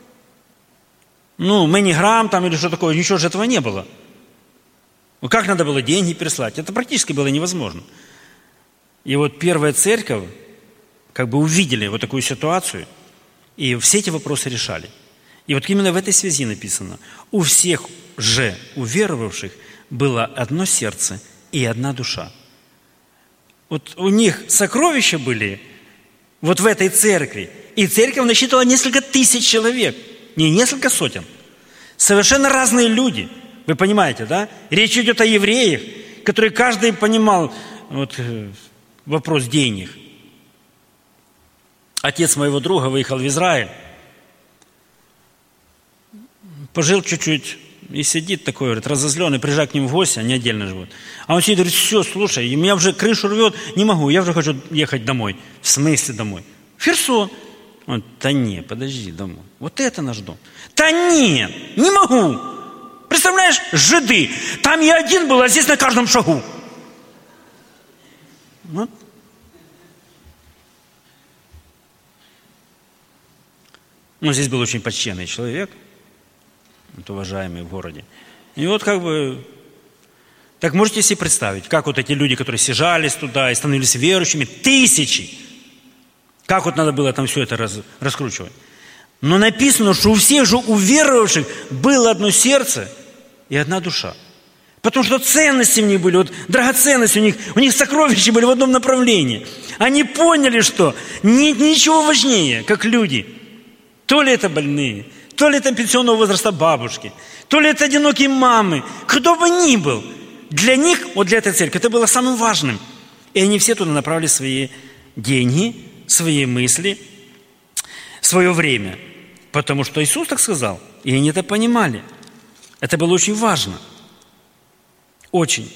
[SPEAKER 6] Ну, ManyGram там или что такое, ничего же этого не было. Ну, как надо было деньги переслать? Это практически было невозможно. И вот первая церковь, как бы увидели вот такую ситуацию, и все эти вопросы решали. И вот именно в этой связи написано, у всех же уверовавших было одно сердце и одна душа. Вот у них сокровища были вот в этой церкви, и церковь насчитывала несколько тысяч человек, не несколько сотен. Совершенно разные люди, вы понимаете, да? Речь идет о евреях, которые каждый понимал, вот, вопрос денег. Отец моего друга выехал в Израиль, пожил чуть-чуть и сидит такой, говорит, разозленный, приезжай к ним в гости, они отдельно живут. А он сидит, говорит, все, слушай, меня уже крышу рвет, не могу, я уже хочу ехать домой. В смысле домой? В Херсон. Он, да не, подожди, домой. Вот это наш дом. Да нет, не могу. Представляешь, жиды, там я один был, а здесь на каждом шагу. Вот. Ну, здесь был очень почтенный человек, вот, уважаемый в городе. И вот как бы, так можете себе представить, как вот эти люди, которые съезжались туда и становились верующими, тысячи, как вот надо было там все это раз, раскручивать. Но написано, что у всех же уверовавших было одно сердце и одна душа. Потому что ценности у них были, вот драгоценности у них, у них сокровища были в одном направлении. Они поняли, что нет ничего важнее, как люди. То ли это больные, то ли это пенсионного возраста бабушки, то ли это одинокие мамы, кто бы ни был. Для них, вот для этой церкви, это было самым важным. И они все туда направили свои деньги, свои мысли, свое время. Потому что Иисус так сказал, и они это понимали. Это было очень важно. Очень.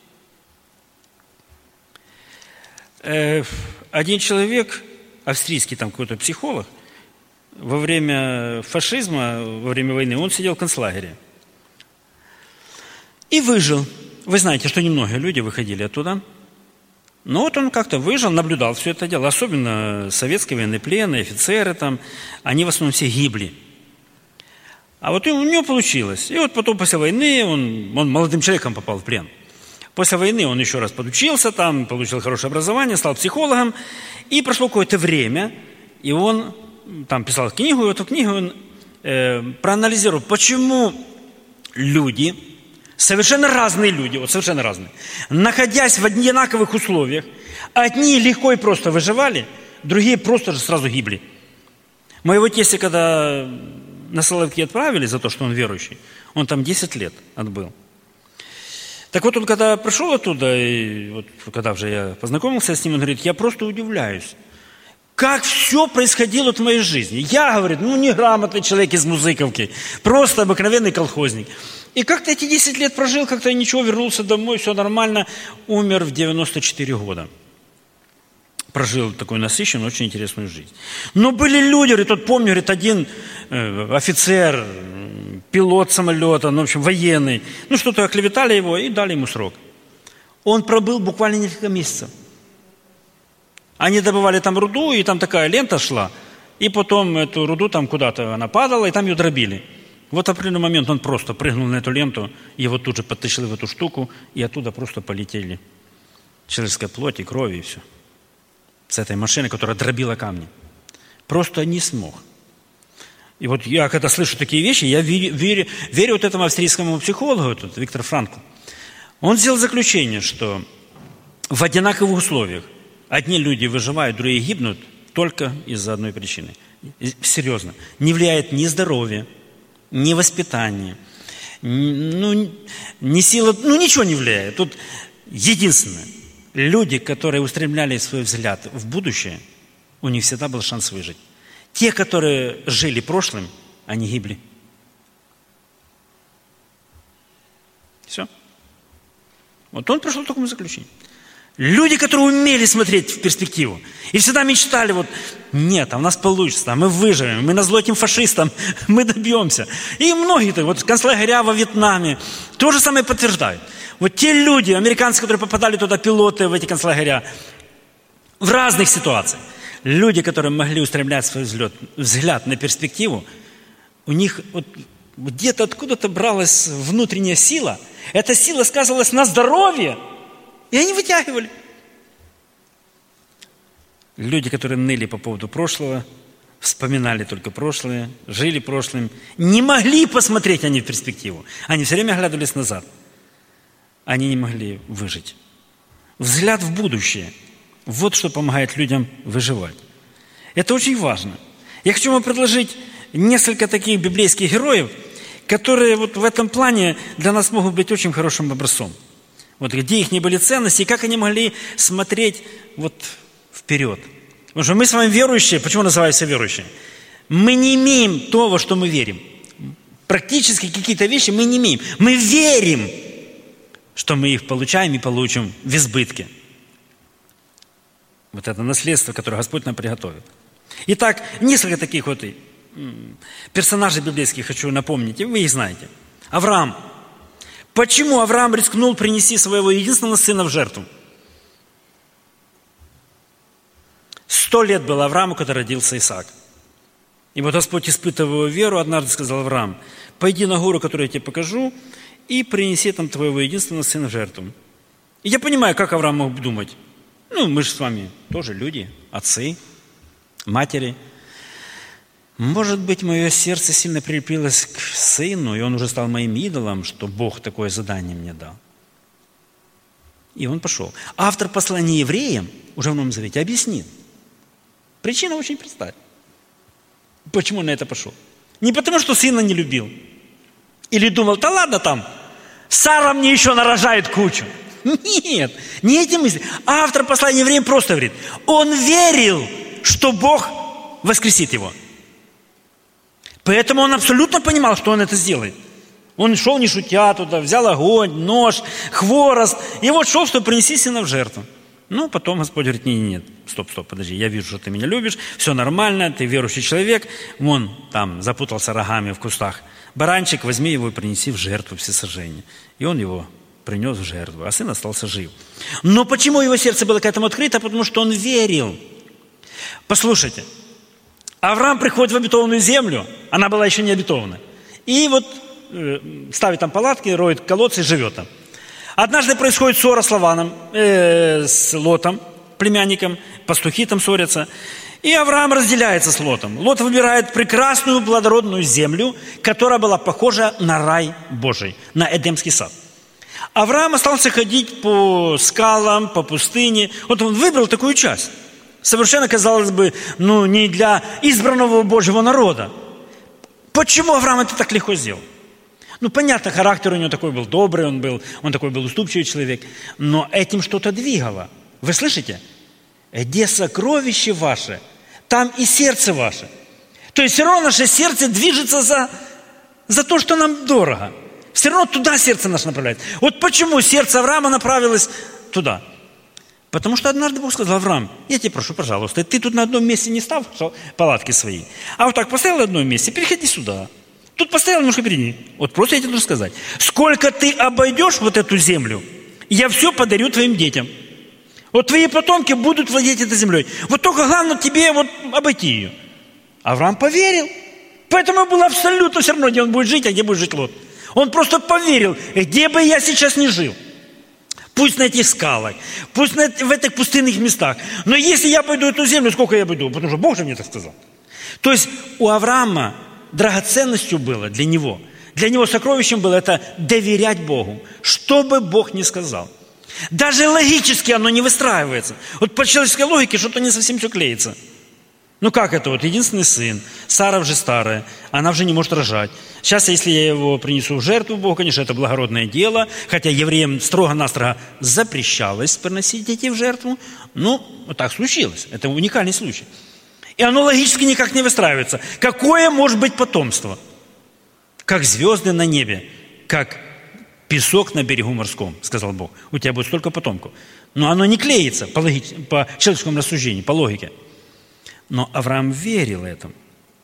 [SPEAKER 6] Один человек, австрийский там какой-то психолог, во время фашизма, во время войны, он сидел в концлагере. И выжил. Вы знаете, что немногие люди выходили оттуда. Но вот он как-то выжил, наблюдал все это дело. Особенно советские военные пленные, офицеры там. Они в основном все гибли. А вот у него получилось. И вот потом после войны он, он молодым человеком попал в плен. После войны он еще раз подучился там, получил хорошее образование, стал психологом. И прошло какое-то время, и он там писал книгу, и эту книгу он э, проанализировал, почему люди, совершенно разные люди, вот совершенно разные, находясь в одинаковых условиях, одни легко и просто выживали, другие просто же сразу гибли. Моего тестя, когда на Соловки отправили за то, что он верующий, он там десять лет отбыл. Так вот, он когда пришел оттуда, и вот когда уже я познакомился с ним, он говорит, я просто удивляюсь, как все происходило в моей жизни. Я, говорит, ну неграмотный человек из Музыковки, просто обыкновенный колхозник. И как-то эти десять лет прожил, как-то ничего, вернулся домой, все нормально, умер в девяносто четыре года. Прожил такую насыщенную, очень интересную жизнь. Но были люди, говорит, вот помню, говорит, один э, офицер, пилот самолета, ну, в общем, военный, ну, что-то оклеветали его и дали ему срок. Он пробыл буквально несколько месяцев. Они добывали там руду, и там такая лента шла, и потом эту руду там куда-то она падала, и там ее дробили. Вот в определенный момент он просто прыгнул на эту ленту, его тут же подтащили в эту штуку, и оттуда просто полетели человеческая плоть и кровь, и все. С этой машины, которая дробила камни. Просто не смог. И вот я, когда слышу такие вещи, я верю, верю, верю вот этому австрийскому психологу, тут, Виктору Франклу. Он сделал заключение, что в одинаковых условиях одни люди выживают, другие гибнут только из-за одной причины. Серьезно. Не влияет ни здоровье, ни воспитание, ну, ни сила, ну ничего не влияет. Тут единственное. Люди, которые устремляли свой взгляд в будущее, у них всегда был шанс выжить. Те, которые жили прошлым, они гибли. Все. Вот он пришел к такому заключению. Люди, которые умели смотреть в перспективу и всегда мечтали, вот, нет, а у нас получится, а мы выживем, мы назло этим фашистам, мы добьемся. И многие, вот концлагеря во Вьетнаме, то же самое подтверждают. Вот те люди, американцы, которые попадали туда, пилоты в эти концлагеря, в разных ситуациях, люди, которые могли устремлять свой взгляд, взгляд на перспективу, у них вот где-то откуда-то бралась внутренняя сила, эта сила сказывалась на здоровье, и они вытягивали. Люди, которые ныли по поводу прошлого, вспоминали только прошлое, жили прошлым, не могли посмотреть они в перспективу. Они все время оглядывались назад. Они не могли выжить. Взгляд в будущее. Вот что помогает людям выживать. Это очень важно. Я хочу вам предложить несколько таких библейских героев, которые вот в этом плане для нас могут быть очень хорошим образцом. Вот где их не были ценности, и как они могли смотреть вот вперед. Потому что мы с вами верующие, почему называемся верующие? Мы не имеем того, во что мы верим. Практически какие-то вещи мы не имеем. Мы верим, что мы их получаем и получим в избытке. Вот это наследство, которое Господь нам приготовит. Итак, несколько таких вот персонажей библейских хочу напомнить, и вы их знаете. Авраам. Почему Авраам рискнул принести своего единственного сына в жертву? Сто лет было Аврааму, когда родился Исаак. И вот Господь, испытывая его веру, однажды сказал: Авраам, пойди на гору, которую я тебе покажу, и принеси там твоего единственного сына в жертву. И я понимаю, как Авраам мог думать. Ну, мы же с вами тоже люди, отцы, матери. Может быть, мое сердце сильно прилепилось к сыну, и он уже стал моим идолом, что Бог такое задание мне дал. И он пошел. Автор послания евреям уже в Новом Завете объяснит. Причина очень простая. Почему он на это пошел? Не потому, что сына не любил. Или думал, да ладно там, Сара мне еще нарожает кучу. Нет, не эти мысли. Автор послания евреям просто говорит, он верил, что Бог воскресит его. Поэтому он абсолютно понимал, что он это сделает. Он шел не шутя туда, взял огонь, нож, хворост. И вот шел, чтобы принести сына в жертву. Ну, потом Господь говорит, нет, нет, стоп, стоп, подожди, я вижу, что ты меня любишь, все нормально, ты верующий человек. Вон там запутался рогами в кустах. Баранчик, возьми его и принеси в жертву всесожжения. И он его принес в жертву, а сын остался жив. Но почему его сердце было к этому открыто? Потому что он верил. Послушайте, Авраам приходит в обетованную землю, она была еще не обетована.
[SPEAKER 7] И вот э, ставит там палатки, роет колодцы, живет там. Однажды происходит ссора с Лаваном, э, с Лотом, племянником, пастухи там ссорятся. И Авраам разделяется с Лотом. Лот выбирает прекрасную плодородную землю, которая была похожа на рай Божий, на Эдемский сад. Авраам остался ходить по скалам, по пустыне. Вот он выбрал такую часть. Совершенно, казалось бы, ну, не для избранного Божьего народа. Почему Авраам это так легко сделал? Ну, понятно, характер у него такой был добрый, он, был, он такой был уступчивый человек. Но этим что-то двигало. Вы слышите? Где сокровище ваше, там и сердце ваше. То есть все равно наше сердце движется за, за то, что нам дорого. Все равно туда сердце наше направляет. Вот почему сердце Авраама направилось туда. Потому что однажды Бог сказал: Авраам, я тебя прошу, пожалуйста, ты тут на одном месте не став палатки свои, а вот так поставил на одном месте, переходи сюда. Тут поставил, немножко перейди. Вот просто я тебе должен сказать. Сколько ты обойдешь вот эту землю, я все подарю твоим детям. Вот твои потомки будут владеть этой землей. Вот только главное тебе вот обойти ее. Авраам поверил. Поэтому было абсолютно все равно, где он будет жить, а где будет жить Лот. Он просто поверил, где бы я сейчас не жил. Пусть на этих скалах, пусть на, в этих пустынных местах. Но если я пойду эту землю, сколько я пойду? Потому что Бог же мне так сказал. То есть у Авраама драгоценностью было для него, для него сокровищем было это доверять Богу, что бы Бог ни сказал. Даже логически оно не выстраивается. Вот по человеческой логике что-то не совсем все клеится. Ну как это вот? Единственный сын, Сара уже старая, она уже не может рожать. Сейчас, если я его принесу в жертву Богу, конечно, это благородное дело, хотя евреям строго-настрого запрещалось приносить детей в жертву. Ну, вот так случилось. Это уникальный случай. И оно логически никак не выстраивается. Какое может быть потомство? Как звезды на небе, как песок на берегу морском, сказал Бог. У тебя будет столько потомков. Но оно не клеится по, логи... по человеческому рассуждению, по логике. Но Авраам верил этому.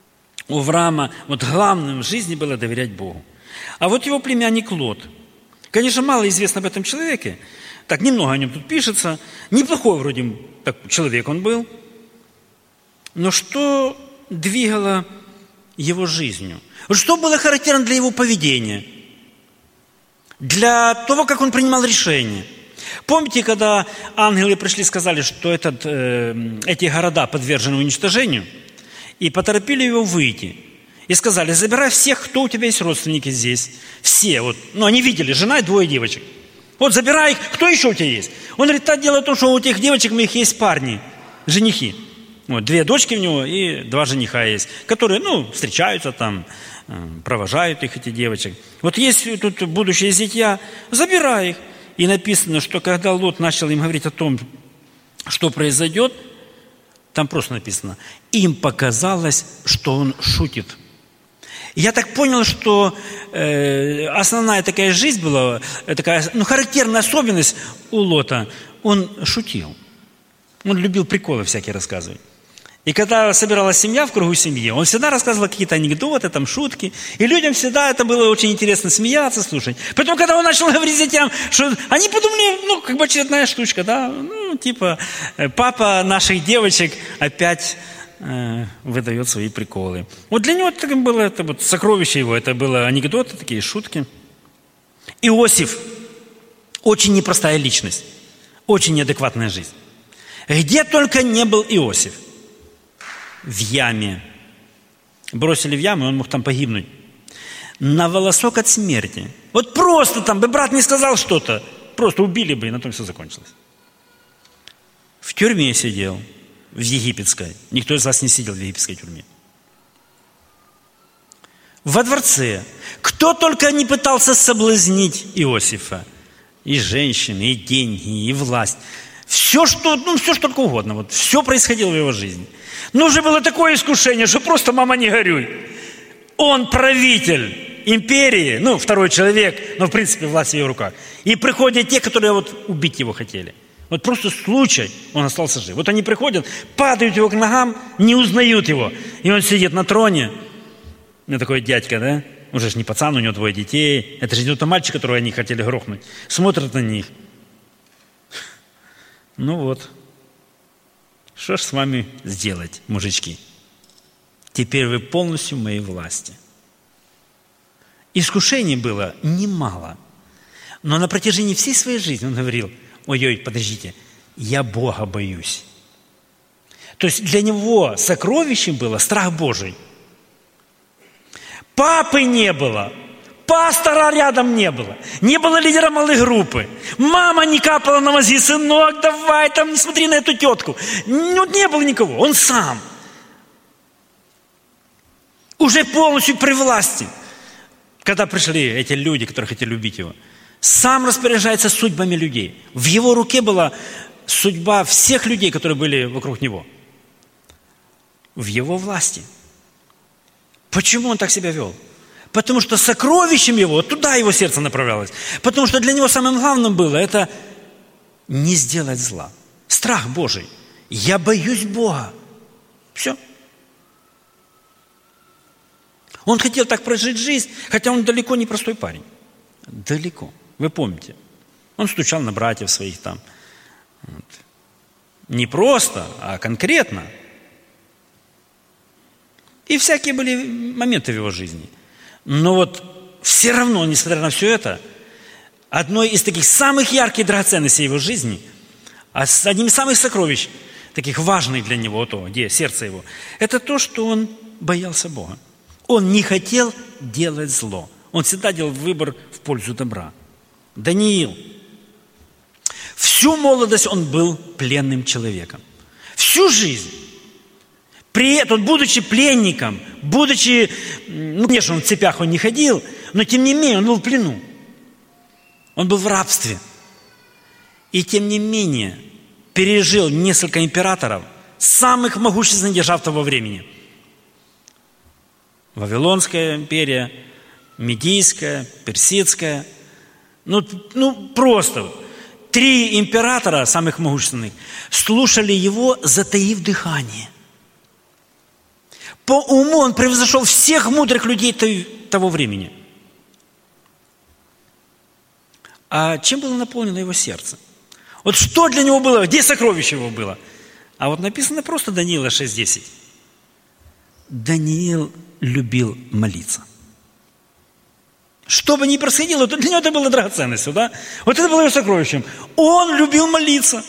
[SPEAKER 7] У Авраама вот главным в жизни было доверять Богу. А вот его племянник Лот. Конечно, мало известно об этом человеке. Так, немного о нем тут пишется. Неплохой вроде так, человек он был. Но что двигало его жизнью? Что было характерно для его поведения? Для того, как он принимал решения. Помните, когда ангелы пришли и сказали, что этот, э, эти города подвержены уничтожению, и поторопили его выйти. И сказали: забирай всех, кто у тебя есть родственники здесь. Все. Вот. Ну, они видели, жена и двое девочек. Вот забирай их, кто еще у тебя есть? Он говорит: так дело в том, что у этих девочек моих есть парни, женихи. Вот, две дочки у него и два жениха есть, которые, ну, встречаются там, провожают их, эти девочек. Вот есть тут будущие зятья, забирай их. И написано, что когда Лот начал им говорить о том, что произойдет, там просто написано: им показалось, что он шутит. Я так понял, что э, основная такая жизнь была, такая, ну, характерная особенность у Лота, он шутил. Он любил приколы всякие рассказывать. И когда собиралась семья в кругу семьи, он всегда рассказывал какие-то анекдоты, там, шутки. И людям всегда это было очень интересно смеяться, слушать. Потом, когда он начал говорить детям, что они подумали, ну, как бы очередная штучка, да, ну, типа, папа наших девочек опять э, выдает свои приколы. Вот для него это было это вот сокровище его, это было анекдоты, такие шутки. Иосиф, очень непростая личность, очень неадекватная жизнь. Где только не был Иосиф. В яме. Бросили в яму, и он мог там погибнуть. На волосок от смерти. Вот просто там бы брат не сказал что-то, просто убили бы, и на том все закончилось. В тюрьме сидел, в египетской. Никто из вас не сидел в египетской тюрьме. Во дворце. Кто только не пытался соблазнить Иосифа. И женщины, и деньги, и власть. Все, что, ну, все, что только угодно. Вот, все происходило в его жизни. Но уже было такое искушение, что просто мама не горюй. Он правитель империи, ну, второй человек, но в принципе власть в его руках. И приходят те, которые вот убить его хотели. Вот просто случай, он остался жив. Вот они приходят, падают его к ногам, не узнают его. И он сидит на троне. Ну, такой дядька, да? Уже ж не пацан, у него двое детей. Это же не тот мальчик, которого они хотели грохнуть. Смотрят на них. Ну вот. Что ж с вами сделать, мужички? Теперь вы полностью в моей власти. искушений было немало. Но на протяжении всей своей жизни он говорил: ой-ой, подождите, я Бога боюсь. То есть для него сокровищем было страх Божий. Папы не было, пастора рядом не было, не было лидера малой группы, мама не капала на мозги: сынок, давай там, не смотри на эту тетку. Ну, не было никого, он сам. Уже полностью при власти. Когда пришли эти люди, которые хотели любить его, сам распоряжается судьбами людей. В его руке была судьба всех людей, которые были вокруг него. В его власти. Почему он так себя вел? Потому что сокровищем его, туда его сердце направлялось. Потому что для него самым главным было это не сделать зла. Страх Божий. Я боюсь Бога. Все. Он хотел так прожить жизнь, хотя он далеко не простой парень. Далеко. Вы помните. Он стучал на братьев своих там. Вот. Не просто, а конкретно. И всякие были моменты в его жизни. Но вот все равно, несмотря на все это, одной из таких самых ярких драгоценностей его жизни, а одним из самых сокровищ, таких важных для него, то, где сердце его, это то, что он боялся Бога. Он не хотел делать зло. Он всегда делал выбор в пользу добра. Даниил. Всю молодость он был пленным человеком. Всю жизнь. При этом, будучи пленником, будучи, ну, конечно, он в цепях он не ходил, но тем не менее он был в плену. Он был в рабстве. И тем не менее пережил несколько императоров, самых могущественных держав того времени. Вавилонская империя, Медийская, Персидская. Ну, ну просто три императора, самых могущественных, слушали его, затаив дыхание. По уму он превзошел всех мудрых людей того времени. А чем было наполнено его сердце? Вот что для него было, где сокровище его было? А вот написано просто Даниила шесть десять. Даниил любил молиться. Что бы ни происходило, то для него это было драгоценностью, да? Вот это было его сокровищем. Он любил молиться.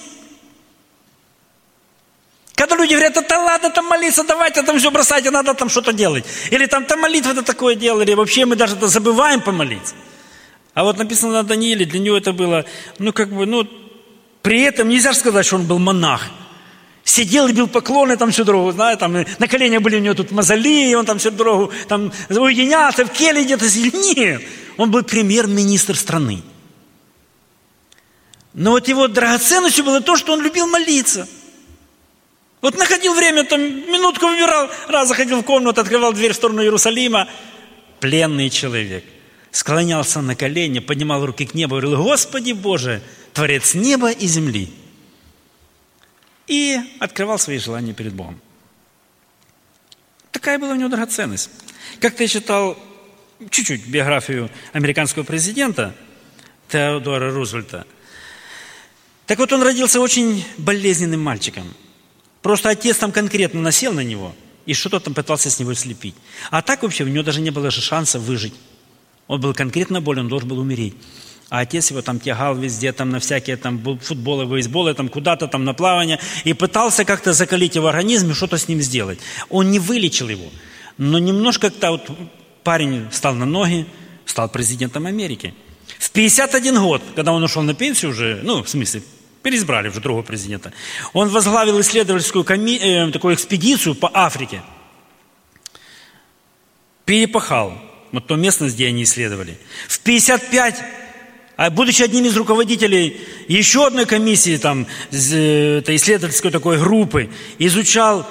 [SPEAKER 7] Когда люди говорят: да ладно там молиться, давайте там все бросайте, надо там что-то делать. Или там, там молитва это такое дело, или вообще мы даже забываем помолиться. А вот написано на Данииле, для него это было, ну как бы, ну, при этом нельзя сказать, что он был монах. Сидел и бил поклоны там всю дорогу, знаете, там на коленях были у него тут мозоли, он там всю дорогу там уединялся, в келье где-то сидел. Нет, он был премьер-министр страны. Но вот его драгоценностью было то, что он любил молиться. Вот находил время, там минутку выбирал, раз заходил в комнату, открывал дверь в сторону Иерусалима. Пленный человек склонялся на колени, поднимал руки к небу и говорил: Господи Боже, Творец неба и земли. И открывал свои желания перед Богом. Такая была у него драгоценность. Как-то я читал чуть-чуть биографию американского президента Теодора Рузвельта. Так вот, он родился очень болезненным мальчиком. Просто отец там конкретно насел на него и что-то там пытался с него слепить. А так вообще у него даже не было же шанса выжить. Он был конкретно болен, он должен был умереть. А отец его там тягал везде, там на всякие там футболы, бейсболы, там куда-то там на плавание. И пытался как-то закалить его организм и что-то с ним сделать. Он не вылечил его. Но немножко как-то вот парень встал на ноги, стал президентом Америки. В пятьдесят один год, когда он ушел на пенсию уже, ну, в смысле, переизбрали уже другого президента, он возглавил исследовательскую коми... э, такую экспедицию по Африке. Перепахал вот ту местность, где они исследовали. В пятьдесят пять, а будучи одним из руководителей еще одной комиссии, там, этой исследовательской такой группы, изучал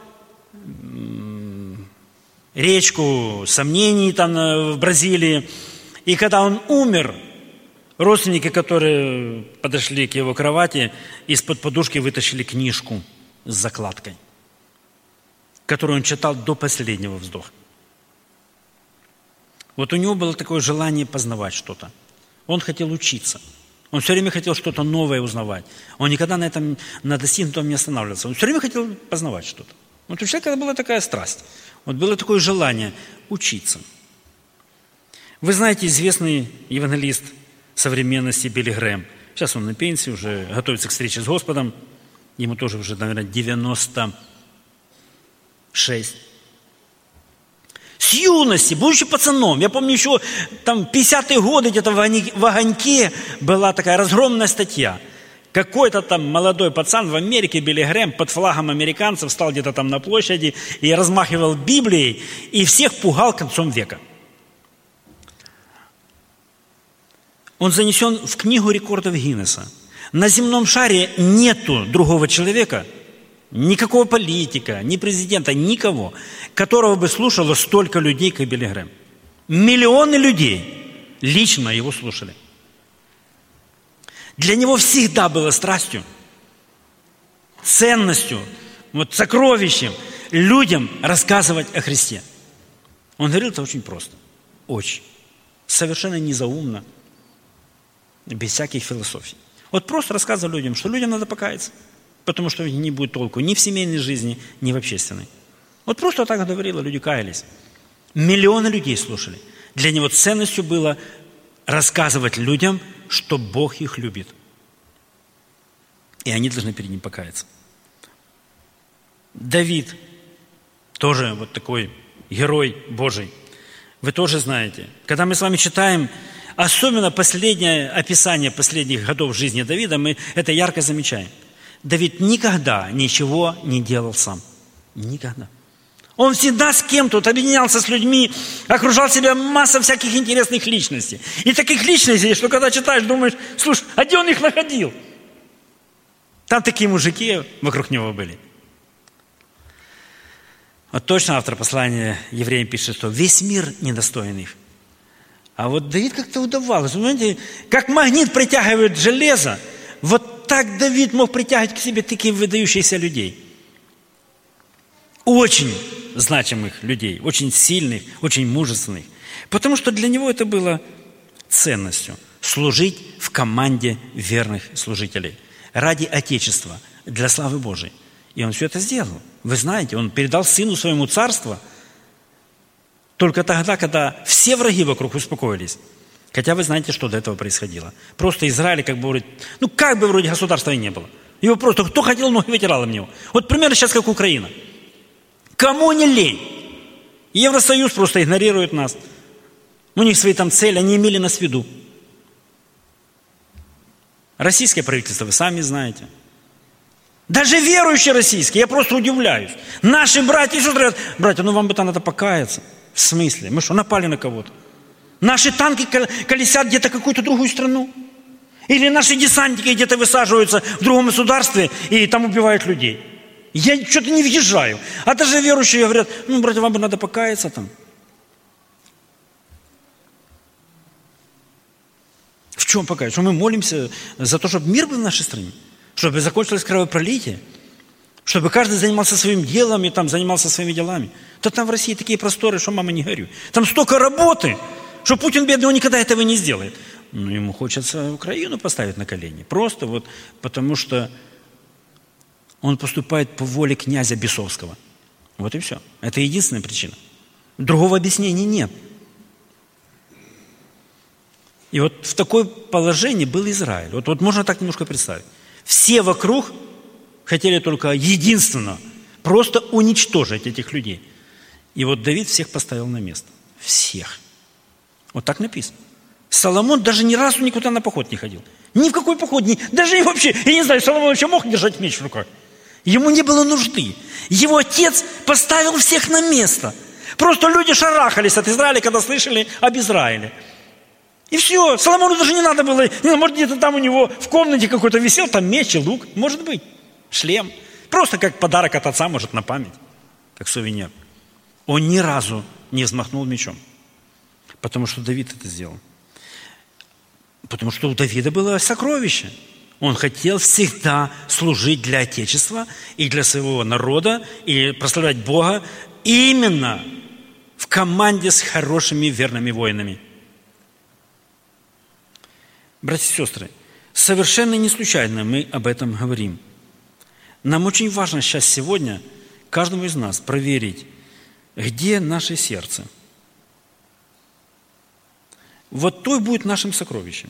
[SPEAKER 7] речку сомнений там в Бразилии. И когда он умер, родственники, которые подошли к его кровати, из-под подушки вытащили книжку с закладкой, которую он читал до последнего вздоха. Вот у него было такое желание познавать что-то. Он хотел учиться. Он все время хотел что-то новое узнавать. Он никогда на этом, на достигнутом не останавливался. Он все время хотел познавать что-то. Вот у человека была такая страсть. Вот было такое желание учиться. Вы знаете, известный евангелист современности Билли Грэм. Сейчас он на пенсии, уже готовится к встрече с Господом. Ему тоже уже, наверное, девяносто шесть. С юности, будучи пацаном, я помню еще там пятидесятые годы где-то в «Огоньке» была такая разгромная статья. Какой-то там молодой пацан в Америке, Билли Грэм, под флагом американцев стал где-то там на площади и размахивал Библией, и всех пугал концом века. Он занесен в книгу рекордов Гиннесса. На земном шаре нету другого человека, никакого политика, ни президента, никого, которого бы слушало столько людей, как Билли Грэм. Миллионы людей лично его слушали. Для него всегда было страстью, ценностью, вот сокровищем людям рассказывать о Христе. Он говорил это очень просто, очень, совершенно незаумно, без всяких философий. Вот просто рассказывал людям, что людям надо покаяться, потому что не будет толку ни в семейной жизни, ни в общественной. Вот просто так говорило, люди каялись. Миллионы людей слушали. Для него ценностью было рассказывать людям, что Бог их любит. И они должны перед Ним покаяться. Давид, тоже вот такой герой Божий. Вы тоже знаете. Когда мы с вами читаем, особенно последнее описание последних годов жизни Давида, мы это ярко замечаем. Давид никогда ничего не делал сам. Никогда. Он всегда с кем-то объединялся с людьми, окружал себя массой всяких интересных личностей. И таких личностей, что когда читаешь, думаешь, слушай, а где он их находил? Там такие мужики вокруг него были. Вот точно автор послания евреям пишет, что весь мир недостоин их. А вот Давид как-то удавалось. Знаете, как магнит притягивает железо, вот так Давид мог притягивать к себе таких выдающихся людей. Очень значимых людей, очень сильных, очень мужественных. Потому что для него это было ценностью. Служить в команде верных служителей. Ради Отечества, для славы Божией. И он все это сделал. Вы знаете, он передал сыну своему царство только тогда, когда все враги вокруг успокоились. Хотя вы знаете, что до этого происходило. Просто Израиль как бы вроде, ну как бы вроде государства и не было. Его просто кто хотел, ноги вытирал об него. Вот примерно сейчас как Украина. Кому не лень? Евросоюз просто игнорирует нас. У них свои там цели, они имели нас в виду. Российское правительство, вы сами знаете. Даже верующие российские, я просто удивляюсь. Наши братья и сестры говорят, братья, ну вам бы там надо покаяться. В смысле? Мы что, напали на кого-то? Наши танки колесят где-то какую-то другую страну? Или наши десантники где-то высаживаются в другом государстве и там убивают людей? Я что-то не въезжаю. А даже верующие говорят, ну, братья, вам бы надо покаяться там. В чем покаяться? Что мы молимся за то, чтобы мир был в нашей стране? Чтобы закончилось кровопролитие? Чтобы каждый занимался своим делом и там занимался своими делами? Да там в России такие просторы, что мама не горюй. Там столько работы, что Путин, бедный, он никогда этого не сделает. Но ему хочется Украину поставить на колени. Просто вот потому что он поступает по воле князя Бесовского. Вот и все. Это единственная причина. Другого объяснения нет. И вот в такое положении был Израиль. Вот, вот можно так немножко представить. Все вокруг хотели только единственно просто уничтожить этих людей. И вот Давид всех поставил на место. Всех. Вот так написано. Соломон даже ни разу никуда на поход не ходил. Ни в какой поход. Ни, даже и вообще, я не знаю, Соломон вообще мог держать меч в руках. Ему не было нужды. Его отец поставил всех на место. Просто люди шарахались от Израиля, когда слышали об Израиле. И все. Соломону даже не надо было. Может, где-то там у него в комнате какой-то висел, там меч и лук. Может быть. Шлем. Просто как подарок от отца, может, на память. Как сувенир. Он ни разу не взмахнул мечом. Потому что Давид это сделал. Потому что у Давида было сокровище. Он хотел всегда служить для Отечества и для своего народа, и прославлять Бога именно в команде с хорошими верными воинами. Братья и сестры, совершенно не случайно мы об этом говорим. Нам очень важно сейчас, сегодня, каждому из нас проверить, где наше сердце. вот то и будет нашим сокровищем.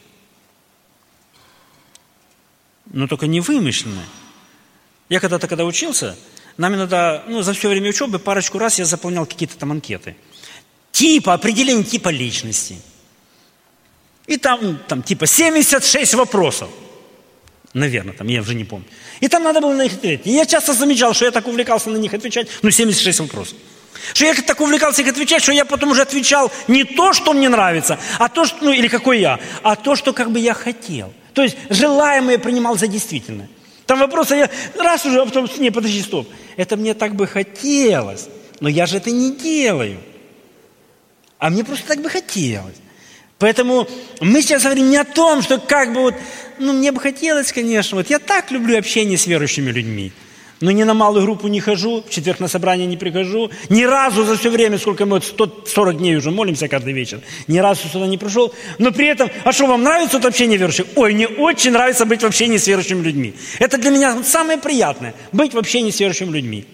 [SPEAKER 7] Но только не вымышленное. Я когда-то, когда учился, нам иногда, ну, за все время учебы парочку раз я заполнял какие-то там анкеты. Типа, определение типа личности. И там, там типа семьдесят шесть вопросов. Наверное, там, я уже не помню. И там надо было на них ответить. И я часто замечал, что я так увлекался на них отвечать, ну, семьдесят шесть вопросов. Что я так увлекался их отвечать, что я потом уже отвечал не то, что мне нравится, а то, что, ну, или какой я, а то, что как бы я хотел. То есть желаемое принимал за действительное. Там вопросы я раз уже, а потом, не, подожди, стоп. Это мне так бы хотелось, но я же это не делаю. А мне просто так бы хотелось. Поэтому мы сейчас говорим не о том, что как бы вот, ну, мне бы хотелось, конечно, вот я так люблю общение с верующими людьми, но ни на малую группу не хожу, в четверг на собрание не прихожу, ни разу за все время, сколько мы, вот сто сорок дней уже молимся каждый вечер, ни разу сюда не пришел, но при этом, а что, вам нравится это общение верующих? Ой, мне очень нравится быть в общении с верующими людьми. Это для меня вот самое приятное, быть в общении с верующими людьми.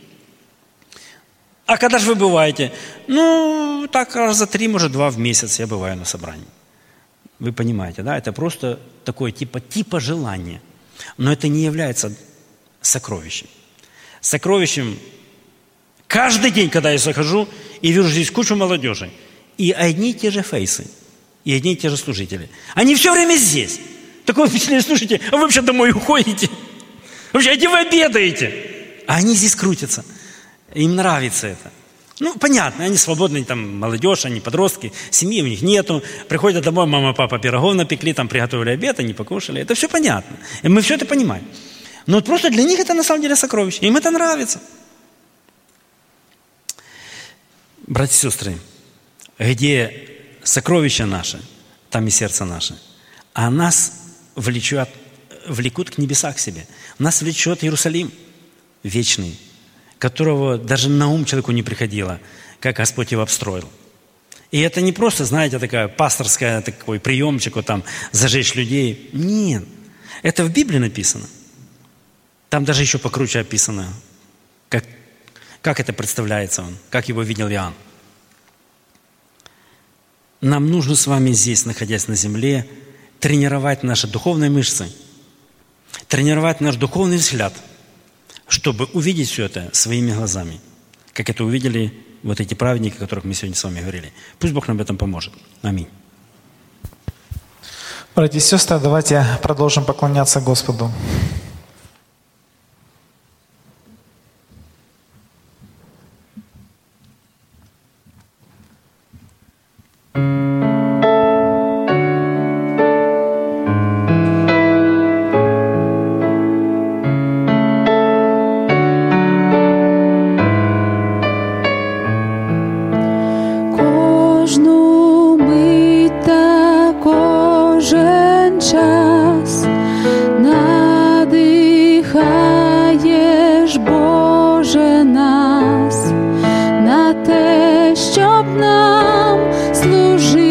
[SPEAKER 7] А когда же вы бываете? Ну, так раз за три, может, два в месяц я бываю на собрании. Вы понимаете, да? Это просто такое типа, типа желание. Но это не является сокровищем. Сокровищем каждый день, когда я захожу и вижу здесь кучу молодежи, и одни и те же фейсы, и одни и те же служители. Они все время здесь. Такое впечатление, слушайте, а вы вообще домой уходите? Вообще, где вы обедаете? А они здесь крутятся. Им нравится это. Ну, понятно, они свободные, там, молодежь, они подростки, семьи у них нету. Приходят домой, мама, папа пирогов напекли, там, приготовили обед, они покушали. Это все понятно. И мы все это понимаем. Но вот просто для них это на самом деле сокровище. Им это нравится. Братья и сестры, где сокровища наши, там и сердце наше. А нас влечет, влекут к небесам к себе. Нас влечет Иерусалим вечный, которого даже на ум человеку не приходило, как Господь его обстроил. И это не просто, знаете, такая пасторская, такой приемчик, вот там, зажечь людей. Нет, это в Библии написано. Там даже еще покруче описано, как, как это представляется он, как его видел Иоанн. Нам нужно с вами здесь, находясь на земле, тренировать наши духовные мышцы, тренировать наш духовный взгляд, чтобы увидеть все это своими глазами, как это увидели вот эти праведники, о которых мы сегодня с вами говорили. Пусть Бог нам в этом поможет. Аминь.
[SPEAKER 2] Братья и сестры, давайте продолжим поклоняться Господу.
[SPEAKER 1] Щоб нам служити.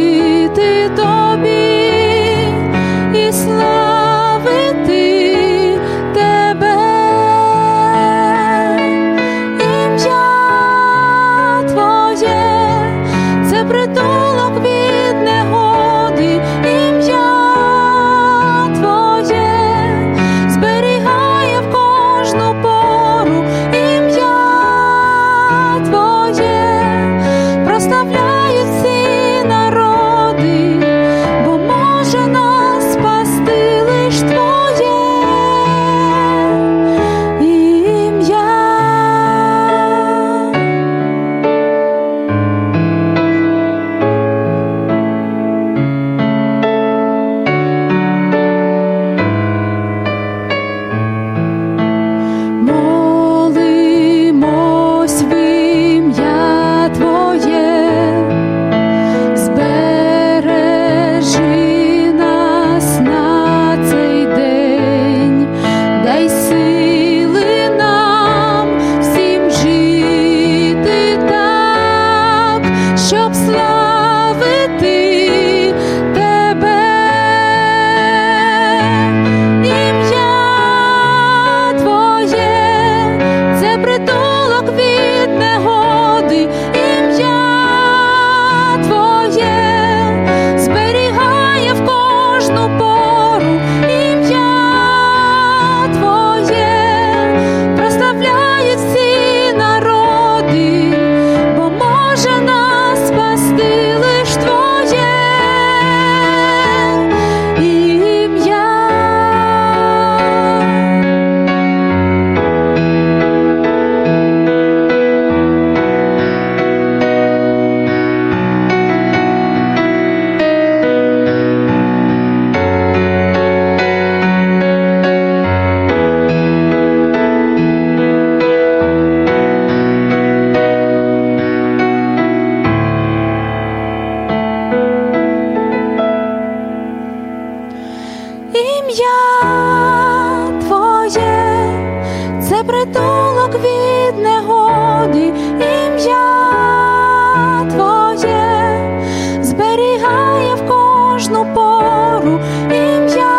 [SPEAKER 1] народи, ім'я Твоє зберігає в кожну пору, ім'я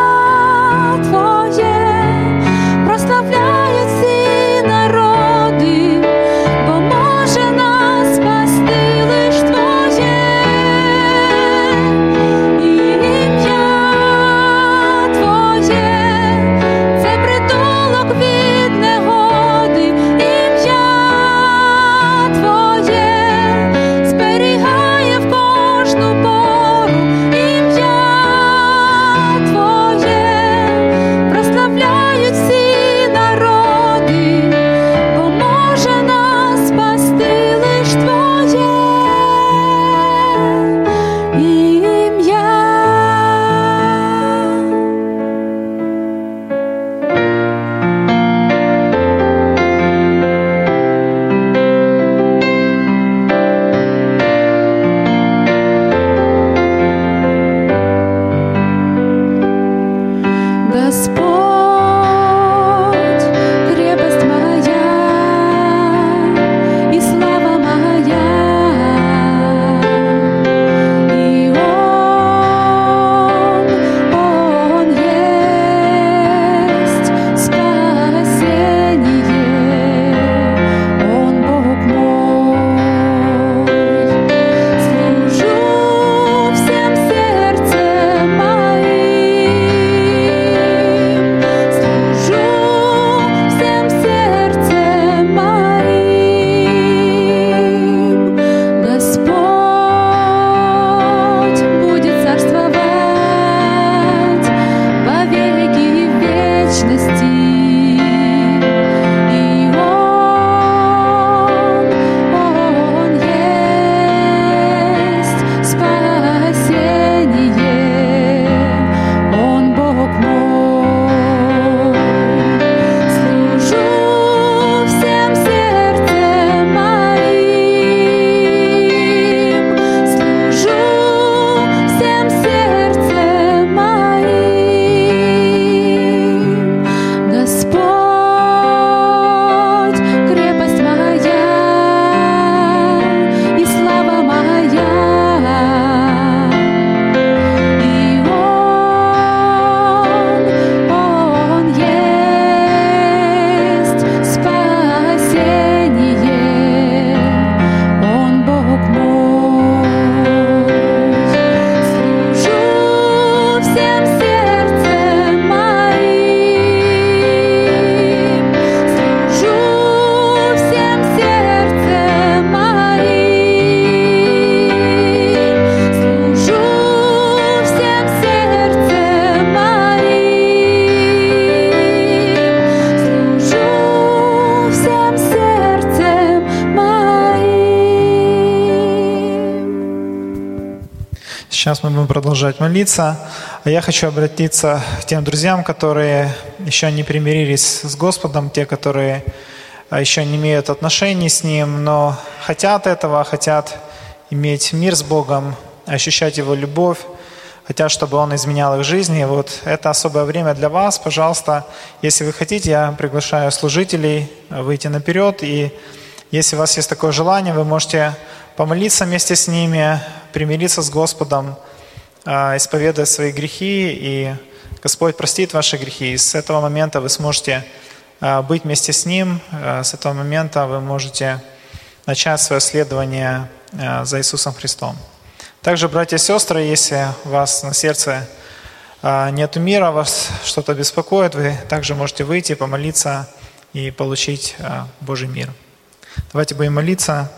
[SPEAKER 1] Твоє прославляють всі народи, бо може нас спасти лиш Твоє ім'я Твоє, це притулок від негоди, ім'я Твоє зберігає в кожну пору, ім'я Твоє прославляють всі народи, бо може нас спасти лиш Твоє ім'я. Господь, крепость моя и слава моя, и Он, Он есть спасение, Он Бог мой. Служу всем сердцем моим, служу всем сердцем моим. Господь будет царствовать во веки вечности, и Он, Он есть спасение, Он Бог мой. Служу всем сердцем моим, служу всем сердцем моим. Господь, крепость моя и слава моя, и Он, Он есть спасение, Он Бог мой. Служу всем сердцем моим, служу всем сердцем моим, служу всем сердцем моим, служу всем сердцем моим.
[SPEAKER 2] Сейчас мы будем продолжать молиться. А я хочу обратиться к тем друзьям, которые еще не примирились с Господом, те, которые а, еще не имеют отношений с Ним, но хотят этого, хотят иметь мир с Богом, ощущать Его любовь, хотят, чтобы Он изменял их жизни. Вот это особое время для вас. Пожалуйста, если вы хотите, я приглашаю служителей выйти наперед. И если у вас есть такое желание, вы можете помолиться вместе с ними, примириться с Господом, а, исповедовать свои грехи, и Господь простит ваши грехи. И с этого момента вы сможете а, быть вместе с Ним. А, С этого момента вы можете начать свое следование а, за Иисусом Христом. Также, братья и сестры, если у вас на сердце а, нет мира, вас что-то беспокоит, вы также можете выйти, помолиться и получить а, Божий мир. Давайте будем молиться.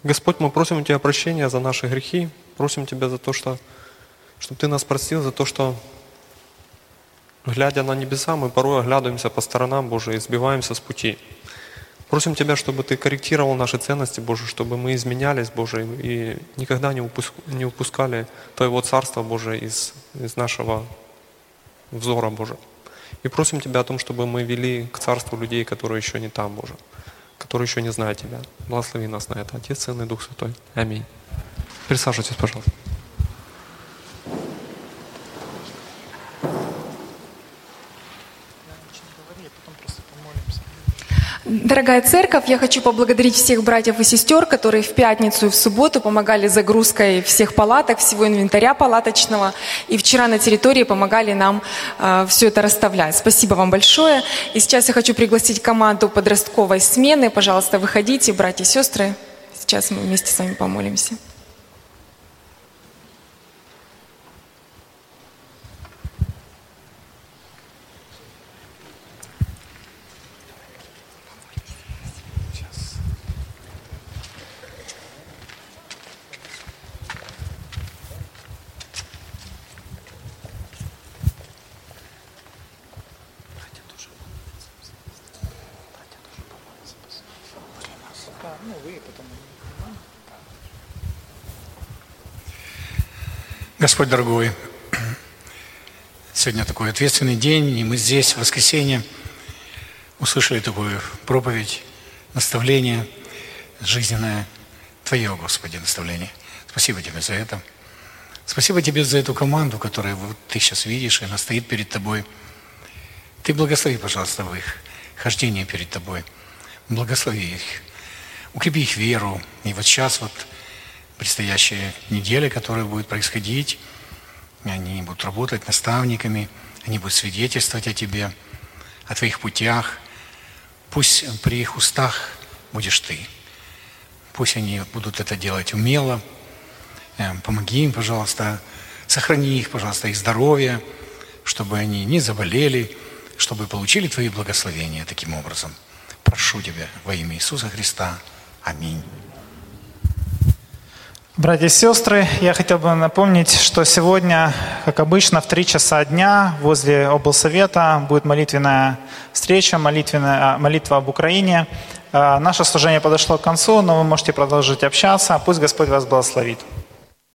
[SPEAKER 8] Господь, мы просим у Тебя прощения за наши грехи, просим Тебя за то, что, чтобы Ты нас простил, за то, что, глядя на небеса, мы порой оглядываемся по сторонам, Боже, и сбиваемся с пути. Просим Тебя, чтобы Ты корректировал наши ценности, Боже, чтобы мы изменялись, Боже, и никогда не, упуск, не упускали Твоего Царства, Боже, из, из нашего взора, Боже. И просим Тебя о том, чтобы мы вели к Царству людей, которые еще не там, Боже, которые еще не знают Тебя. Благослови нас на это, Отец, Сын и Дух Святой. Аминь. Присаживайтесь, пожалуйста.
[SPEAKER 9] Дорогая церковь, я хочу поблагодарить всех братьев и сестер, которые в пятницу и в субботу помогали загрузкой всех палаток, всего инвентаря палаточного. И вчера на территории помогали нам э, все это расставлять. Спасибо вам большое. И сейчас я хочу пригласить команду подростковой смены. Пожалуйста, выходите, братья и сестры. Сейчас мы вместе с вами помолимся.
[SPEAKER 5] Господь дорогой, сегодня такой ответственный день, и мы здесь в воскресенье услышали такую проповедь, наставление жизненное, Твое, Господи, наставление. Спасибо Тебе за это. Спасибо Тебе за эту команду, которую вот Ты сейчас видишь, и она стоит перед Тобой. Ты благослови, пожалуйста, в их хождении перед Тобой. Благослови их, укрепи их веру. И вот сейчас вот предстоящие недели, которые будут происходить, они будут работать наставниками, они будут свидетельствовать о Тебе, о Твоих путях. Пусть при их устах будешь Ты. Пусть они будут это делать умело. Помоги им, пожалуйста, сохрани их, пожалуйста, их здоровье, чтобы они не заболели, чтобы получили Твои благословения таким образом. Прошу Тебя во имя Иисуса Христа. Аминь.
[SPEAKER 2] Братья и сестры, я хотел бы напомнить, что сегодня, как обычно, в три часа дня возле облсовета будет молитвенная встреча, молитвенная, молитва об Украине. Наше служение подошло к концу, но вы можете продолжить общаться. Пусть Господь вас благословит.